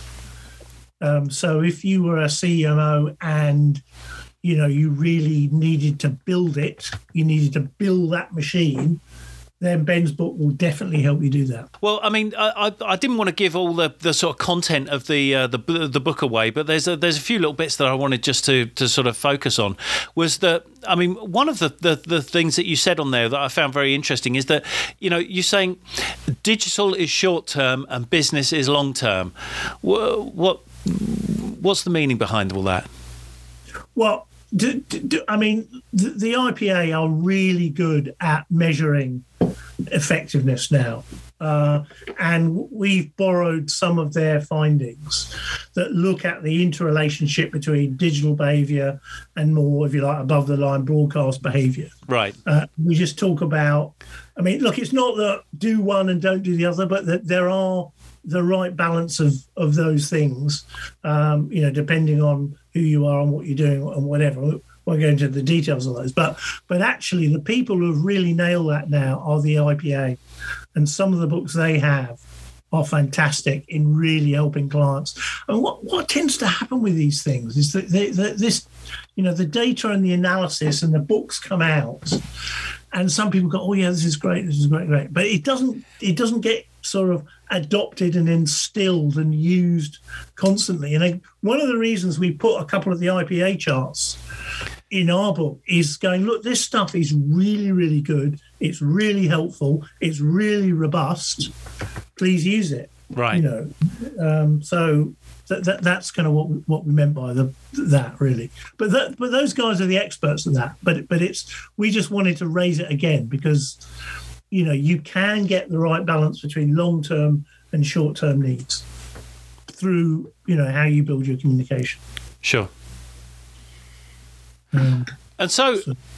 Um, so if you were a C M O and, you know, you really needed to build it, you needed to build that machine, then Ben's book will definitely help you do that. Well, I mean, I, I, I didn't want to give all the, the sort of content of the uh, the the book away, but there's a, there's a few little bits that I wanted just to, to sort of focus on. Was that, I mean, one of the, the, the things that you said on there that I found very interesting is that, you know, you're saying digital is short term and business is long term. What, what what's the meaning behind all that? Well, do, do, I mean, the, the I P A are really good at measuring effectiveness now. Uh, and we've borrowed some of their findings that look at the interrelationship between digital behaviour and more, if you like, above the line broadcast behaviour. Right. Uh, we just talk about, I mean, look, it's not that do one and don't do the other, but that there are the right balance of, of those things, um, you know, depending on who you are and what you're doing and whatever. I won't go into the details of those, but but actually the people who have really nailed that now are the I P A, and some of the books they have are fantastic in really helping clients. And what, what tends to happen with these things is that they, that this, you know, the data and the analysis and the books come out, and some people go, oh yeah, this is great, this is great, great, but it doesn't it doesn't get sort of adopted and instilled and used constantly. And I, one of the reasons we put a couple of the I P A charts in our book is going, look, this stuff is really, really good. It's really helpful. It's really robust. Please use it. Right. You know, um, so that, that that's kind of what what we meant by the that really. But that but those guys are the experts of that. But but it's we just wanted to raise it again because, you know, you can get the right balance between long-term and short-term needs through, you know, how you build your communication. Sure. Um, And so,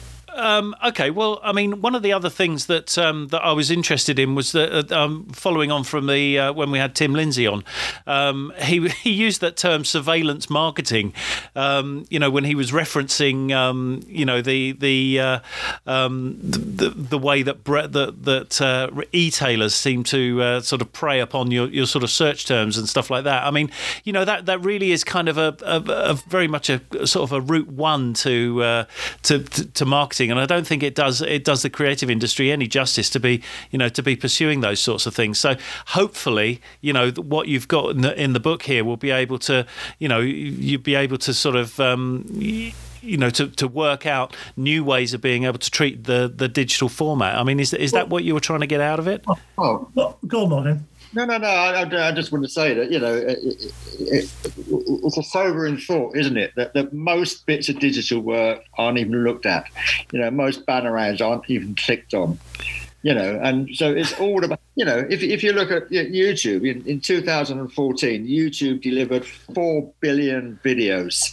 um, okay, well, I mean, one of the other things that um, that I was interested in was that, uh, um, following on from the uh, when we had Tim Lindsay on, um, he he used that term surveillance marketing, um, you know, when he was referencing, um, you know, the the uh, um, the, the way that bre- that, that uh, e-tailers seem to uh, sort of prey upon your, your sort of search terms and stuff like that. I mean, you know, that, that really is kind of a, a, a very much a, a sort of a route one to, uh, to to to marketing. And I don't think it does it does the creative industry any justice to be, you know, to be pursuing those sorts of things. So hopefully, you know, what you've got in the, in the book here will be able to, you know, you'll be able to sort of, um, you know, to, to work out new ways of being able to treat the, the digital format. I mean, is is that what you were trying to get out of it? Oh, well, go on, Martin. No, no, no. I, I just want to say that, you know, it, it, it, it's a sobering thought, isn't it? That, that most bits of digital work aren't even looked at. You know, most banner ads aren't even clicked on. You know, and so it's all about, you know, if if you look at YouTube, in, in two thousand fourteen, YouTube delivered four billion videos.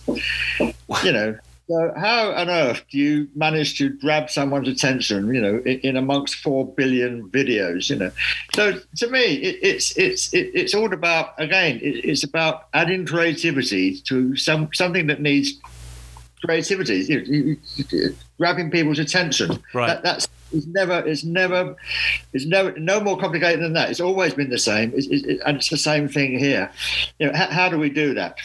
You know. So how on earth do you manage to grab someone's attention, you know, in, in amongst four billion videos, you know? So to me, it, it's it's it, it's all about, again, it, it's about adding creativity to some something that needs creativity, you know, you, you, grabbing people's attention. Right. That, that's it's never it's never it's never no more complicated than that. It's always been the same, it's, it, and it's the same thing here. You know, how, how do we do that?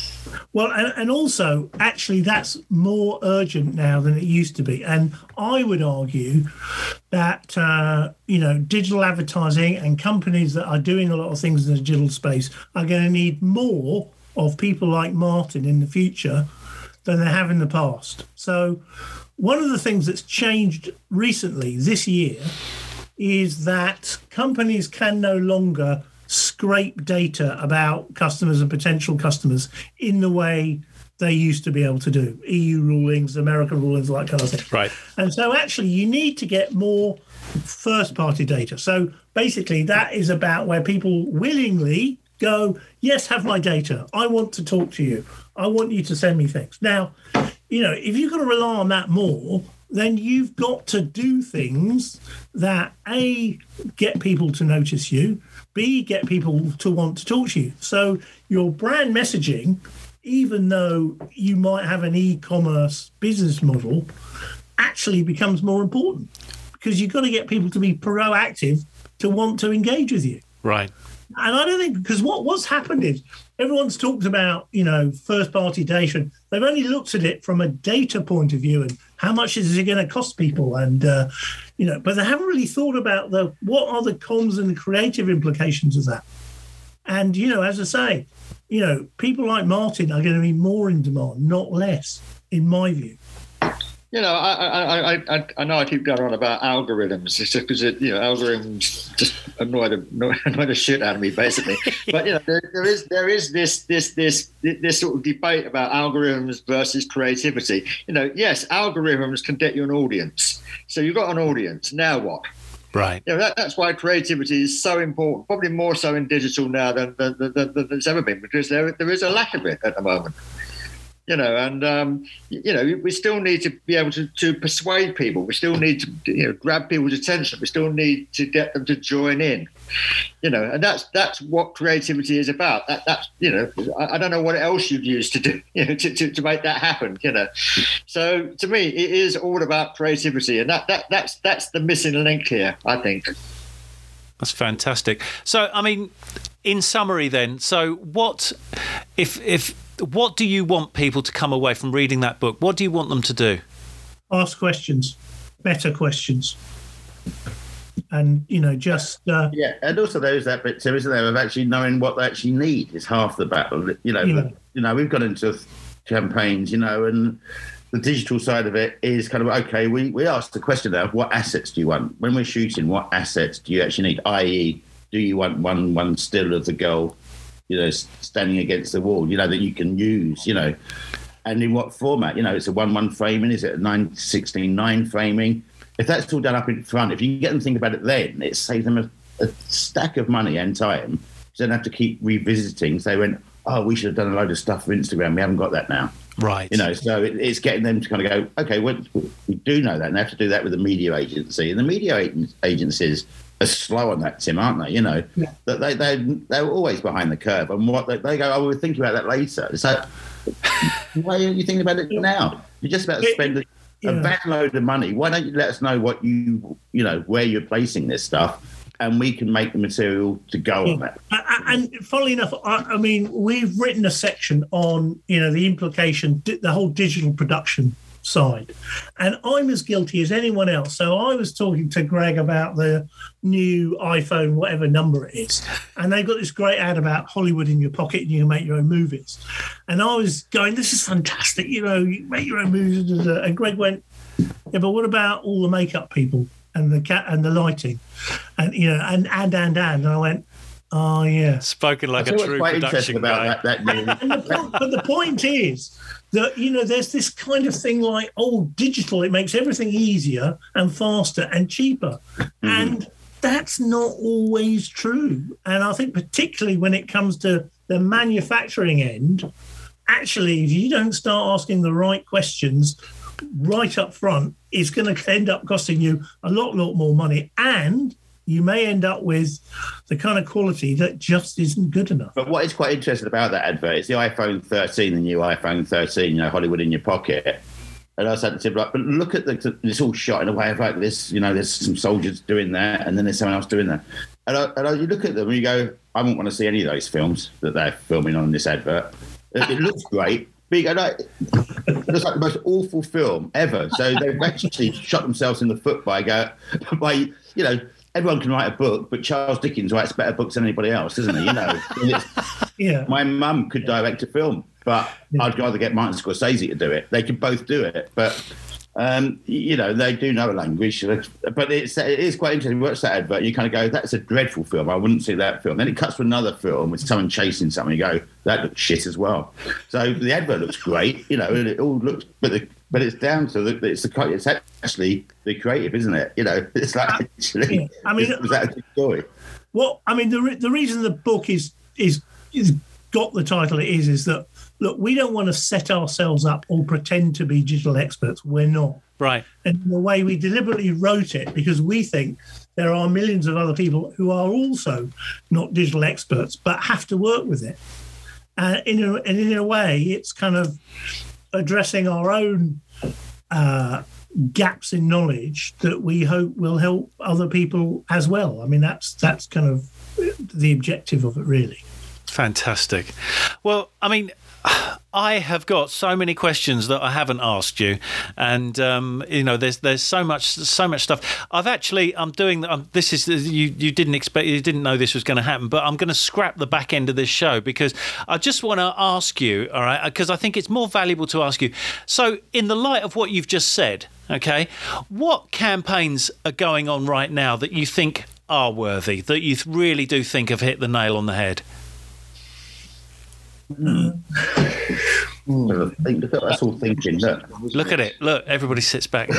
Well, and, and also, actually, that's more urgent now than it used to be. And I would argue that, uh, you know, digital advertising and companies that are doing a lot of things in the digital space are going to need more of people like Martin in the future than they have in the past. So one of the things that's changed recently this year is that companies can no longer scrape data about customers and potential customers in the way they used to be able to do. E U rulings, American rulings, all that kind of thing. Right. And so actually you need to get more first-party data. So basically that is about where people willingly go, yes, have my data. I want to talk to you. I want you to send me things. Now, you know, if you're going to rely on that more, then you've got to do things that, A, get people to notice you, B, get people to want to talk to you. So your brand messaging, even though you might have an e-commerce business model, actually becomes more important because you've got to get people to be proactive to want to engage with you. Right. And I don't think, because what, what's happened is everyone's talked about, you know, first party data. They've only looked at it from a data point of view and how much is it going to cost people? And, uh, you know, but they haven't really thought about the what are the comms and creative implications of that. And, you know, as I say, you know, people like Martin are going to be more in demand, not less, in my view. You know, I, I, I, I know I keep going on about algorithms. It's just because it, you know, algorithms just annoy the annoy the shit out of me, basically. But you know, there, there is there is this this this this sort of debate about algorithms versus creativity. You know, yes, algorithms can get you an audience. So you've got an audience. Now what? Right. You know, that, that's why creativity is so important. Probably more so in digital now than than, than, than it's ever been, because there there is a lack of it at the moment. You know, and, um, you know, we still need to be able to, to persuade people. We still need to, you know, grab people's attention. We still need to get them to join in, you know, and that's that's what creativity is about. That, that's, you know, I, I don't know what else you'd use to do, you know, to, to, to make that happen, you know. So to me, it is all about creativity. And that, that that's that's the missing link here, I think. That's fantastic. So, I mean, in summary then, so what if if... what do you want people to come away from reading that book? What do you want them to do? Ask questions, better questions. And, you know, just... Uh, yeah, and also there's that bit too, isn't there, of actually knowing what they actually need is half the battle. You know, Yeah. you know, we've got into campaigns, you know, and the digital side of it is kind of, okay, we, we ask the question now, what assets do you want? When we're shooting, what assets do you actually need? that is, do you want one one still of the girl, you know, standing against the wall, you know, that you can use, you know, and in what format? You know, it's a one one framing, is it a nine sixteen nine framing? If that's all done up in front, if you can get them to think about it then, it saves them a, a stack of money and time. So they don't have to keep revisiting. So they went, oh, we should have done a load of stuff for Instagram. We haven't got that now. Right. You know, so it, it's getting them to kind of go, okay, well, we do know that, and they have to do that with the media agency. And the media ag- agencies are slow on that, Tim, aren't they? You know, Yeah. that they they they're always behind the curve, and what they, they go, oh, we'll think about that later. It's like, why are you thinking about it now? You're just about to spend a, Yeah. a van load of money. Why don't you let us know what you you know where you're placing this stuff, and we can make the material to go on that. And funnily enough, I, I mean, we've written a section on, you know, the implication, the whole digital production side. And I'm as guilty as anyone else. So I was talking to Greg about the new iPhone, whatever number it is. And they've got this great ad about Hollywood in your pocket and you can make your own movies. And I was going, this is fantastic. You know, you make your own movies. And Greg went, yeah, but what about all the makeup people and the cat and the lighting? And, you know, and, and, and, and. And I went, oh, yeah. Spoken like I a think true what's quite production interesting guy. about that, that new, And the point, but the point is that, you know, there's this kind of thing like, oh, digital, it makes everything easier and faster and cheaper. Mm-hmm. And that's not always true. And I think particularly when it comes to the manufacturing end, actually, if you don't start asking the right questions right up front, it's going to end up costing you a lot, lot more money. And you may end up with the kind of quality that just isn't good enough. But what is quite interesting about that advert is the iPhone thirteen, the new iPhone thirteen, you know, Hollywood in your pocket. And I was saying to like, but look at the, it's all shot in a way of like this, you know, there's some soldiers doing that and then there's someone else doing that. And, I, and I, you look at them and you go, I wouldn't want to see any of those films that they're filming on this advert. It, it looks great. But you go, like, it looks like the most awful film ever. So they've actually shot themselves in the foot by, go, by you know, everyone can write a book, but Charles Dickens writes better books than anybody else, doesn't he? You know, yeah. My mum could direct a film, but yeah. I'd rather get Martin Scorsese to do it. They could both do it, but um, you know, they do know a language. But it's it is quite interesting. You watch that advert, you kind of go, "That's a dreadful film. I wouldn't see that film." Then it cuts to another film with someone chasing someone. You go, "That looks shit as well." So the advert looks great, you know, and it all looks, but the But it's down to the it's the it's actually the creative, isn't it? You know, it's like actually. Yeah. I mean, was that a good story? Well, I mean, the re- the reason the book is is is got the title it is is that look, we don't want to set ourselves up or pretend to be digital experts. We're not. Right. And the way we deliberately wrote it, because we think there are millions of other people who are also not digital experts but have to work with it. Uh, in a, and in a way, it's kind of addressing our own uh, gaps in knowledge that we hope will help other people as well. I mean, that's that's kind of the objective of it, really. Fantastic. Well, I mean, I have got so many questions that I haven't asked you, and um, you know, there's there's so much so much stuff. I've actually I'm doing um, this is you you didn't expect you didn't know this was going to happen, but I'm going to scrap the back end of this show because I just want to ask you, all right, because I think it's more valuable to ask you. So, in the light of what you've just said, okay, what campaigns are going on right now that you think are worthy, that you really do think have hit the nail on the head? Mm. Mm. Think, look at us all thinking. Look, look at it. Look, everybody sits back.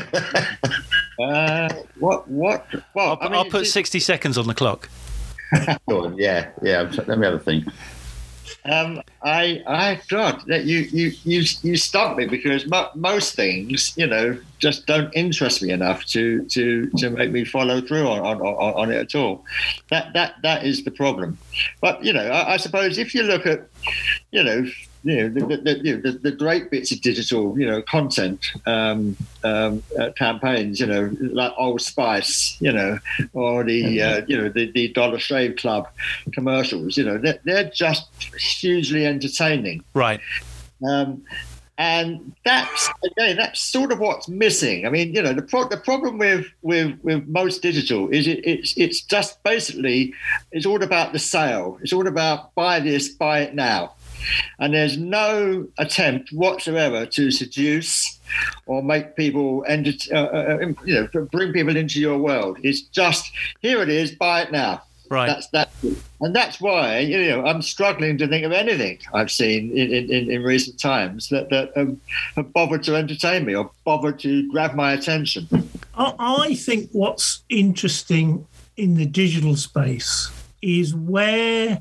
uh, what? What? Well, I'll, I mean, I'll put sixty seconds on the clock. yeah, yeah. Let me have a think. Um, I, I, God, that you, you, you, you stumped me because mo- most things, you know, just don't interest me enough to, to, to make me follow through on, on, on, on it at all. That, that, that is the problem. But you know, I, I suppose if you look at, you know, you know, the, the, the, you know, the, the great bits of digital, you know, content um, um, uh, campaigns, you know, like Old Spice, you know, or the, uh, you know, the, the Dollar Shave Club commercials, you know, they're, they're just hugely entertaining. Right. Um, and that's, again, that's sort of what's missing. I mean, you know, the pro- the problem with, with, with most digital is it, it's it's just basically, it's all about the sale. It's all about buy this, buy it now. And there's no attempt whatsoever to seduce or make people, enter, uh, uh, you know, bring people into your world. It's just, here it is, buy it now. Right. That's that, and that's why, you know, I'm struggling to think of anything I've seen in, in, in recent times that that um, have bothered to entertain me or bothered to grab my attention. I, I think what's interesting in the digital space is where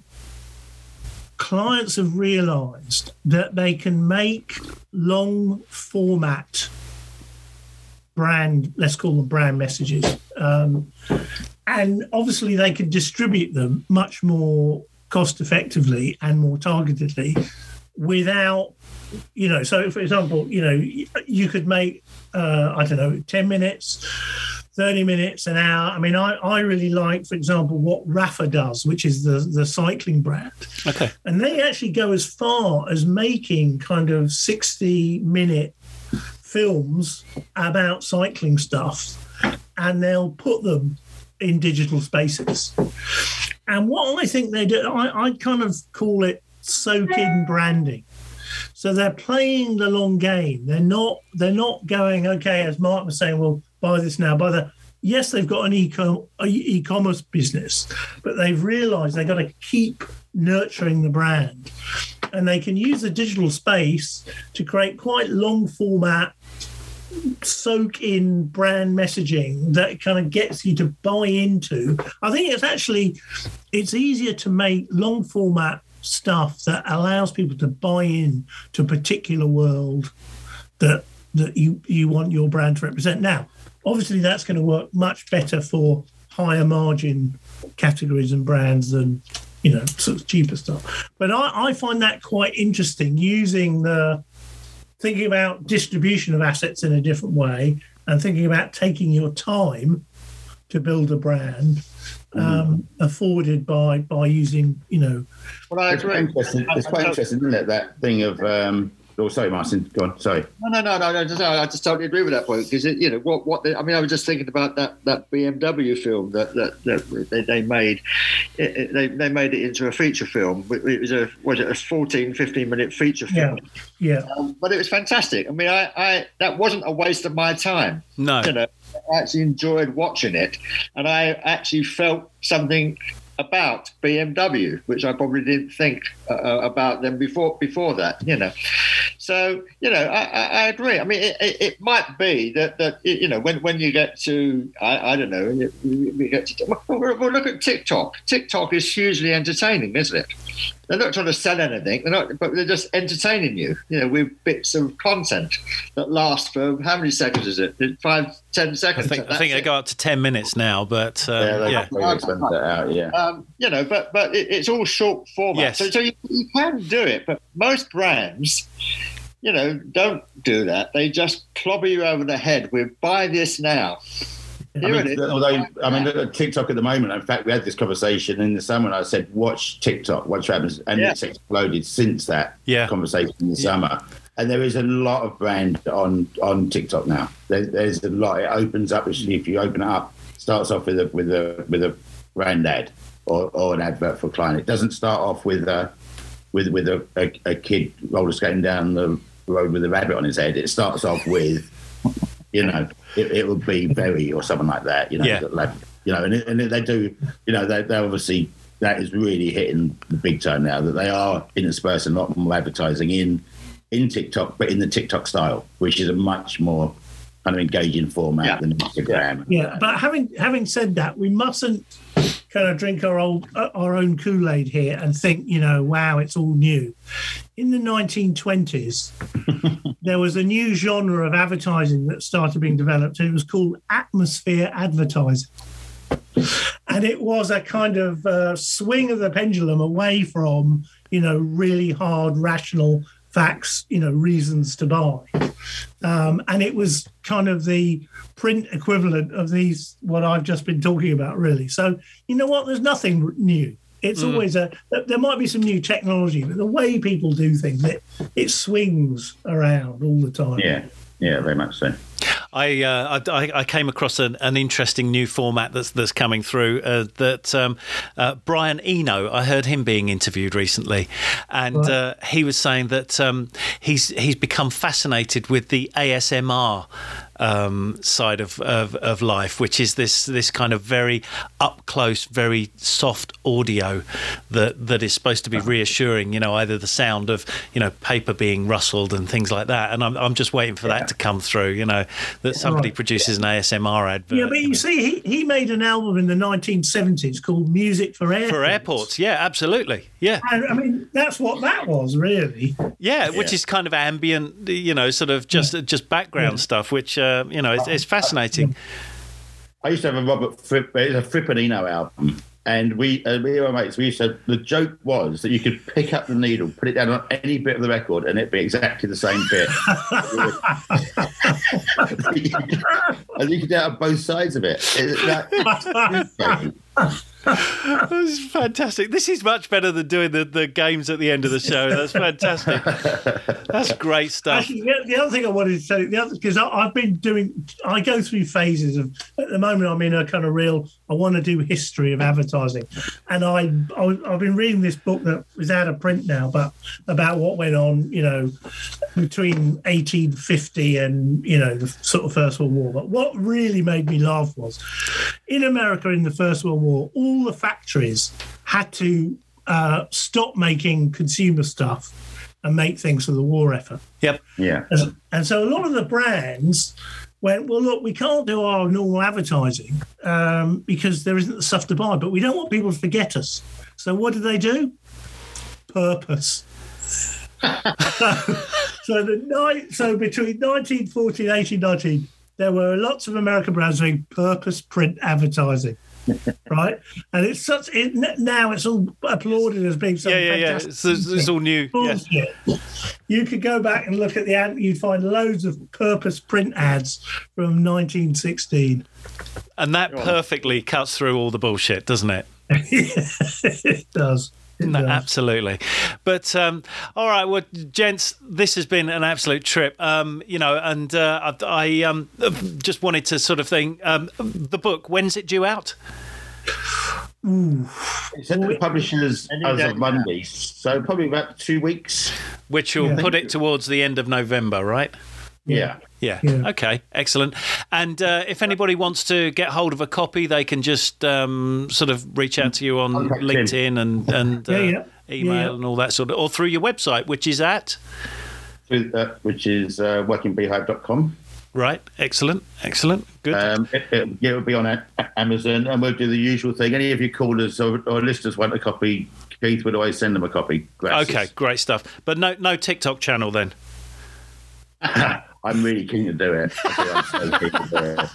clients have realised that they can make long format brand, let's call them brand messages. Um, and obviously they can distribute them much more cost effectively and more targetedly without, you know, so for example, you know, you could make, uh, I don't know, ten minutes, thirty minutes, an hour. I mean, I, I really like, for example, what Rapha does, which is the, the cycling brand. Okay. And they actually go as far as making kind of sixty minute films about cycling stuff, and they'll put them in digital spaces. And what I think they do, I, I kind of call it soak-in branding. So they're playing the long game. They're not they're not going, okay, as Mark was saying, well, buy this now, buy that. Yes, they've got an e-com- e-commerce business, but they've realised they've got to keep nurturing the brand. And they can use the digital space to create quite long format, soak in brand messaging that kind of gets you to buy into. I think it's actually, it's easier to make long format stuff that allows people to buy in to a particular world that that you, you want your brand to represent. Now, obviously that's going to work much better for higher margin categories and brands than, you know, sort of cheaper stuff. But I, I find that quite interesting, using the, thinking about distribution of assets in a different way and thinking about taking your time to build a brand, um, mm. afforded by by using, you know. Well, I it's quite interesting, it's quite interesting, isn't it, that thing of... Um, Oh, sorry, Martin. Go on. Sorry. No, no, no, no. no just, I just totally agree with that point because you know what? What they, I mean, I was just thinking about that, that B M W film that that, that they, they made. It, it, they they made it into a feature film. It was a was it a fourteen, fifteen minute feature film? Yeah. yeah. Um, but it was fantastic. I mean, I, I that wasn't a waste of my time. No. You know, I actually enjoyed watching it, and I actually felt something about B M W, which I probably didn't think uh, about them before before that, you know. So, you know, I, I, I agree. I mean, it, it, it might be that, that you know, when, when you get to, I, I don't know, we get to, well, well, look at TikTok. TikTok is hugely entertaining, isn't it? They're not trying to sell anything, they're not, but they're just entertaining you, you know, with bits of content that last for, how many seconds is it? Five, ten seconds? I think, I think they go up to ten minutes now, but uh, yeah. yeah. That out, yeah. Um, you know, but but it, it's all short format. Yes. So, so you, you can do it, but most brands, you know, don't do that. They just clobber you over the head with buy this now. I mean, although I mean, look at TikTok at the moment. In fact, we had this conversation in the summer, and I said, "Watch TikTok, watch what happens," and yeah. it's exploded since that yeah. conversation in the yeah. summer. And there is a lot of brand on on TikTok now. There, there's a lot. It opens up. If you open it up, it starts off with a with a with a brand ad or, or an advert for a client. It doesn't start off with a with with a, a, a kid roller skating down the road with a rabbit on his head. It starts off with, you know, it, it would be Berry or something like that. You know, yeah. like, you know, and, it, and they do. You know, they they obviously that is really hitting the big time now. That they are interspersing a lot more advertising in. in TikTok, but in the TikTok style, which is a much more kind of engaging format yeah. than Instagram. Yeah, but having having said that, we mustn't kind of drink our old our own Kool-Aid here and think, you know, wow, it's all new. In the nineteen twenties, there was a new genre of advertising that started being developed, and it was called atmosphere advertising. And it was a kind of uh, swing of the pendulum away from, you know, really hard, rational facts, you know, reasons to buy. Um, and it was kind of the print equivalent of these, what I've just been talking about, really. So, you know what, there's nothing new. It's mm. always a, there might be some new technology, but the way people do things, it, it swings around all the time. Yeah, yeah, very much so. I, uh, I I came across an, an interesting new format that's that's coming through. Uh, that um, uh, Brian Eno, I heard him being interviewed recently, and right. uh, he was saying that um, he's he's become fascinated with the A S M R um, side of, of of life, which is this this kind of very up close, very soft audio that that is supposed to be reassuring. You know, either the sound of, you know, paper being rustled and things like that. And I'm I'm just waiting for yeah. that to come through. You know, that somebody right. produces an A S M R advert. Yeah, but you see, he, he made an album in the nineteen seventies called Music for Airports. For airports, yeah, absolutely, yeah. And, I mean, that's what that was, really. Yeah, which yeah. is kind of ambient, you know, sort of just yeah. just background yeah. stuff, which uh, you know, is, is fascinating. I used to have a Robert Fripp, it's a Frippinino album. And we, uh, me and my mates, we used to, the joke was that you could pick up the needle, put it down on any bit of the record, and it'd be exactly the same bit. And you could do it on both sides of it. It that, This is fantastic. This is much better than doing the, the games at the end of the show. That's fantastic. That's great stuff. Actually, the other thing I wanted to say, the other because I've been doing, I go through phases of. At the moment, I'm in a kind of real. I want to do history of advertising, and I, I I've been reading this book that is out of print now, but about what went on, you know, between eighteen fifty and, you know, the sort of First World War. But what really made me laugh was, in America in the First World War, all the factories had to uh, stop making consumer stuff and make things for the war effort. Yep. Yeah. And, and so a lot of the brands went, well, look, we can't do our normal advertising um, because there isn't the stuff to buy, but we don't want people to forget us. So what do they do? Purpose. so, so the night, so between nineteen forty and eighteen nineteen, there were lots of American brands doing purpose print advertising. Right, and it's such it now it's all applauded as being something yeah, yeah, yeah. It's, it's all new. Bullshit. Yes. You could go back and look at the ad. You'd find loads of purpose print ads from nineteen sixteen, and that perfectly cuts through all the bullshit, doesn't it? It does. It no, does. Absolutely. But um, all right, well, gents, this has been an absolute trip. Um, you know, and uh, I, I um, just wanted to sort of think um, the book. When's it due out? Ooh. It's at the publishers as of Monday, so probably about two weeks. Which will yeah. put it towards the end of November, right? Yeah. Yeah. Yeah. Okay. Excellent. And uh, if anybody wants to get hold of a copy, they can just um, sort of reach out to you on Contact LinkedIn and and uh, Yeah, yeah. email Yeah, yeah. and all that sort of, or through your website, which is at With, uh, which is uh, working beehive dot com. right. Excellent. Excellent. Good. Um, it, it, yeah, it'll be on a- Amazon, and we'll do the usual thing. Any of you callers or, or listeners want a copy, Keith would always send them a copy. Gracias. Okay. Great stuff. But no no TikTok channel then. I'm really keen to do it. I think I'm so keen to do it.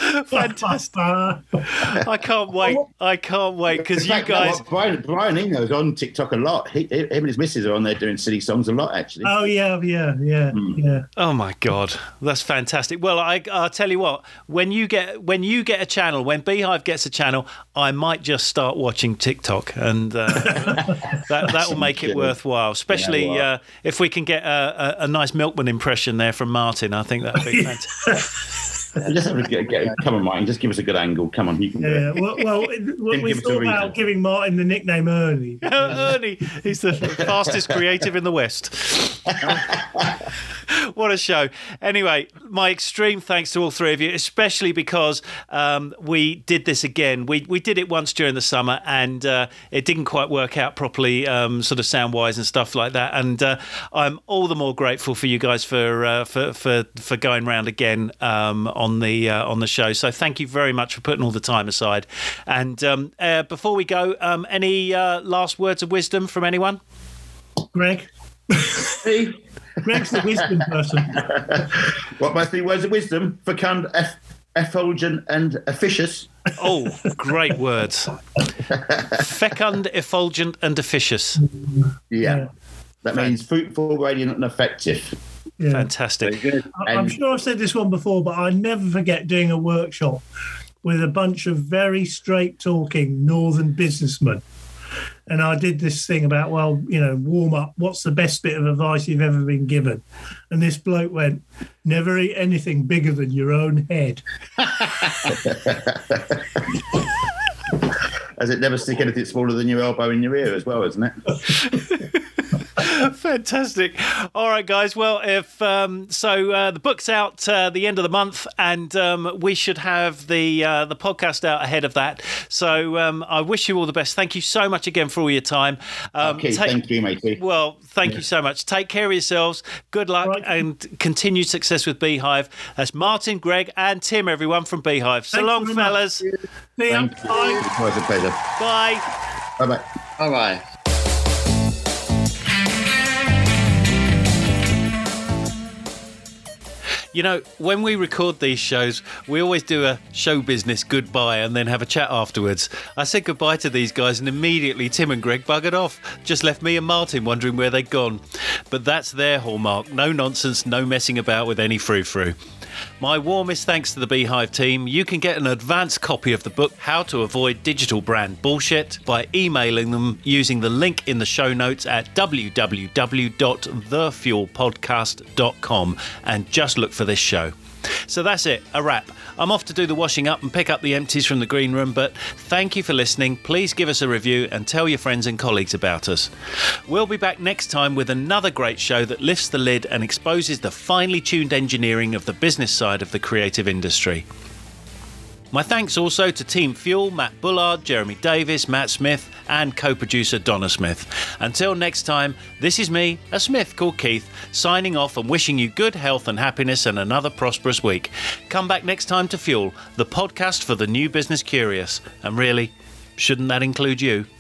Fantastic. I can't wait. I can't wait because you In fact, guys. no, Brian, Brian Eno's on TikTok a lot. He, him and his missus are on there doing silly songs a lot, actually. Oh yeah, yeah, yeah, yeah. Oh my God, that's fantastic. Well, I, I'll tell you what. When you get when you get a channel, when Beehive gets a channel, I might just start watching TikTok, and uh, that that will make it worthwhile. Especially Yeah, well. uh, if we can get a, a, a nice milkman impression there from Martin. I think that'd be fantastic. You just have to get, get, come on, Martin. Just give us a good angle. Come on, you can do Yeah, it. well, well it- we give us a thought reason. about giving Martin the nickname Ernie. Ernie, he's the fastest creative in the West. What a show. Anyway, my extreme thanks to all three of you, especially because um, we did this again. We we did it once during the summer and uh, it didn't quite work out properly, um, sort of sound-wise and stuff like that. And uh, I'm all the more grateful for you guys for uh, for, for for going round again um, on the uh, on the show. So thank you very much for putting all the time aside. And um, uh, before we go, um, any uh, last words of wisdom from anyone? Greg. See? Greg's the wisdom person. What my three words of wisdom? Fecund, eff- effulgent, and officious. Oh, great words. Fecund, effulgent, and officious. Yeah. Yeah. That means fruitful, radiant, and effective. Yeah. Fantastic. Very good. I- I'm And- sure I've said this one before, but I never forget doing a workshop with a bunch of very straight talking northern businessmen. And I did this thing about, well, you know, warm up. What's the best bit of advice you've ever been given? And this bloke went, never eat anything bigger than your own head. As it never stick anything smaller than your elbow in your ear as well, isn't it? Fantastic. All right, guys. Well, if um, so, uh, the book's out uh, the end of the month, and um, we should have the uh, the podcast out ahead of that. So um, I wish you all the best. Thank you so much again for all your time. Um, Okay, take- thank you, matey. Well, thank you so much. Take care of yourselves. Good luck Right. and continued success with Beehive. That's Martin, Greg, and Tim, everyone from Beehive. So Thank long, you very much. fellas. See ya. Thank you. Bye. It was a pleasure. Bye. Bye-bye. Bye-bye. You know, when we record these shows, we always do a show business goodbye and then have a chat afterwards. I said goodbye to these guys and immediately Tim and Greg buggered off. Just left me and Martin wondering where they'd gone. But that's their hallmark. No nonsense, no messing about with any frou-frou. My warmest thanks to the Beehive team. You can get an advanced copy of the book, How to Avoid Digital Brand Bullshit, by emailing them using the link in the show notes at w w w dot the fuel podcast dot com and just look for this show. So that's it, a wrap. I'm off to do the washing up and pick up the empties from the green room, but thank you for listening. Please give us a review and tell your friends and colleagues about us. We'll be back next time with another great show that lifts the lid and exposes the finely tuned engineering of the business side of the creative industry. My thanks also to Team Fuel, Matt Bullard, Jeremy Davis, Matt Smith, and co-producer Donna Smith. Until next time, this is me, a Smith called Keith, signing off and wishing you good health and happiness and another prosperous week. Come back next time to Fuel, the podcast for the new business curious. And really, shouldn't that include you?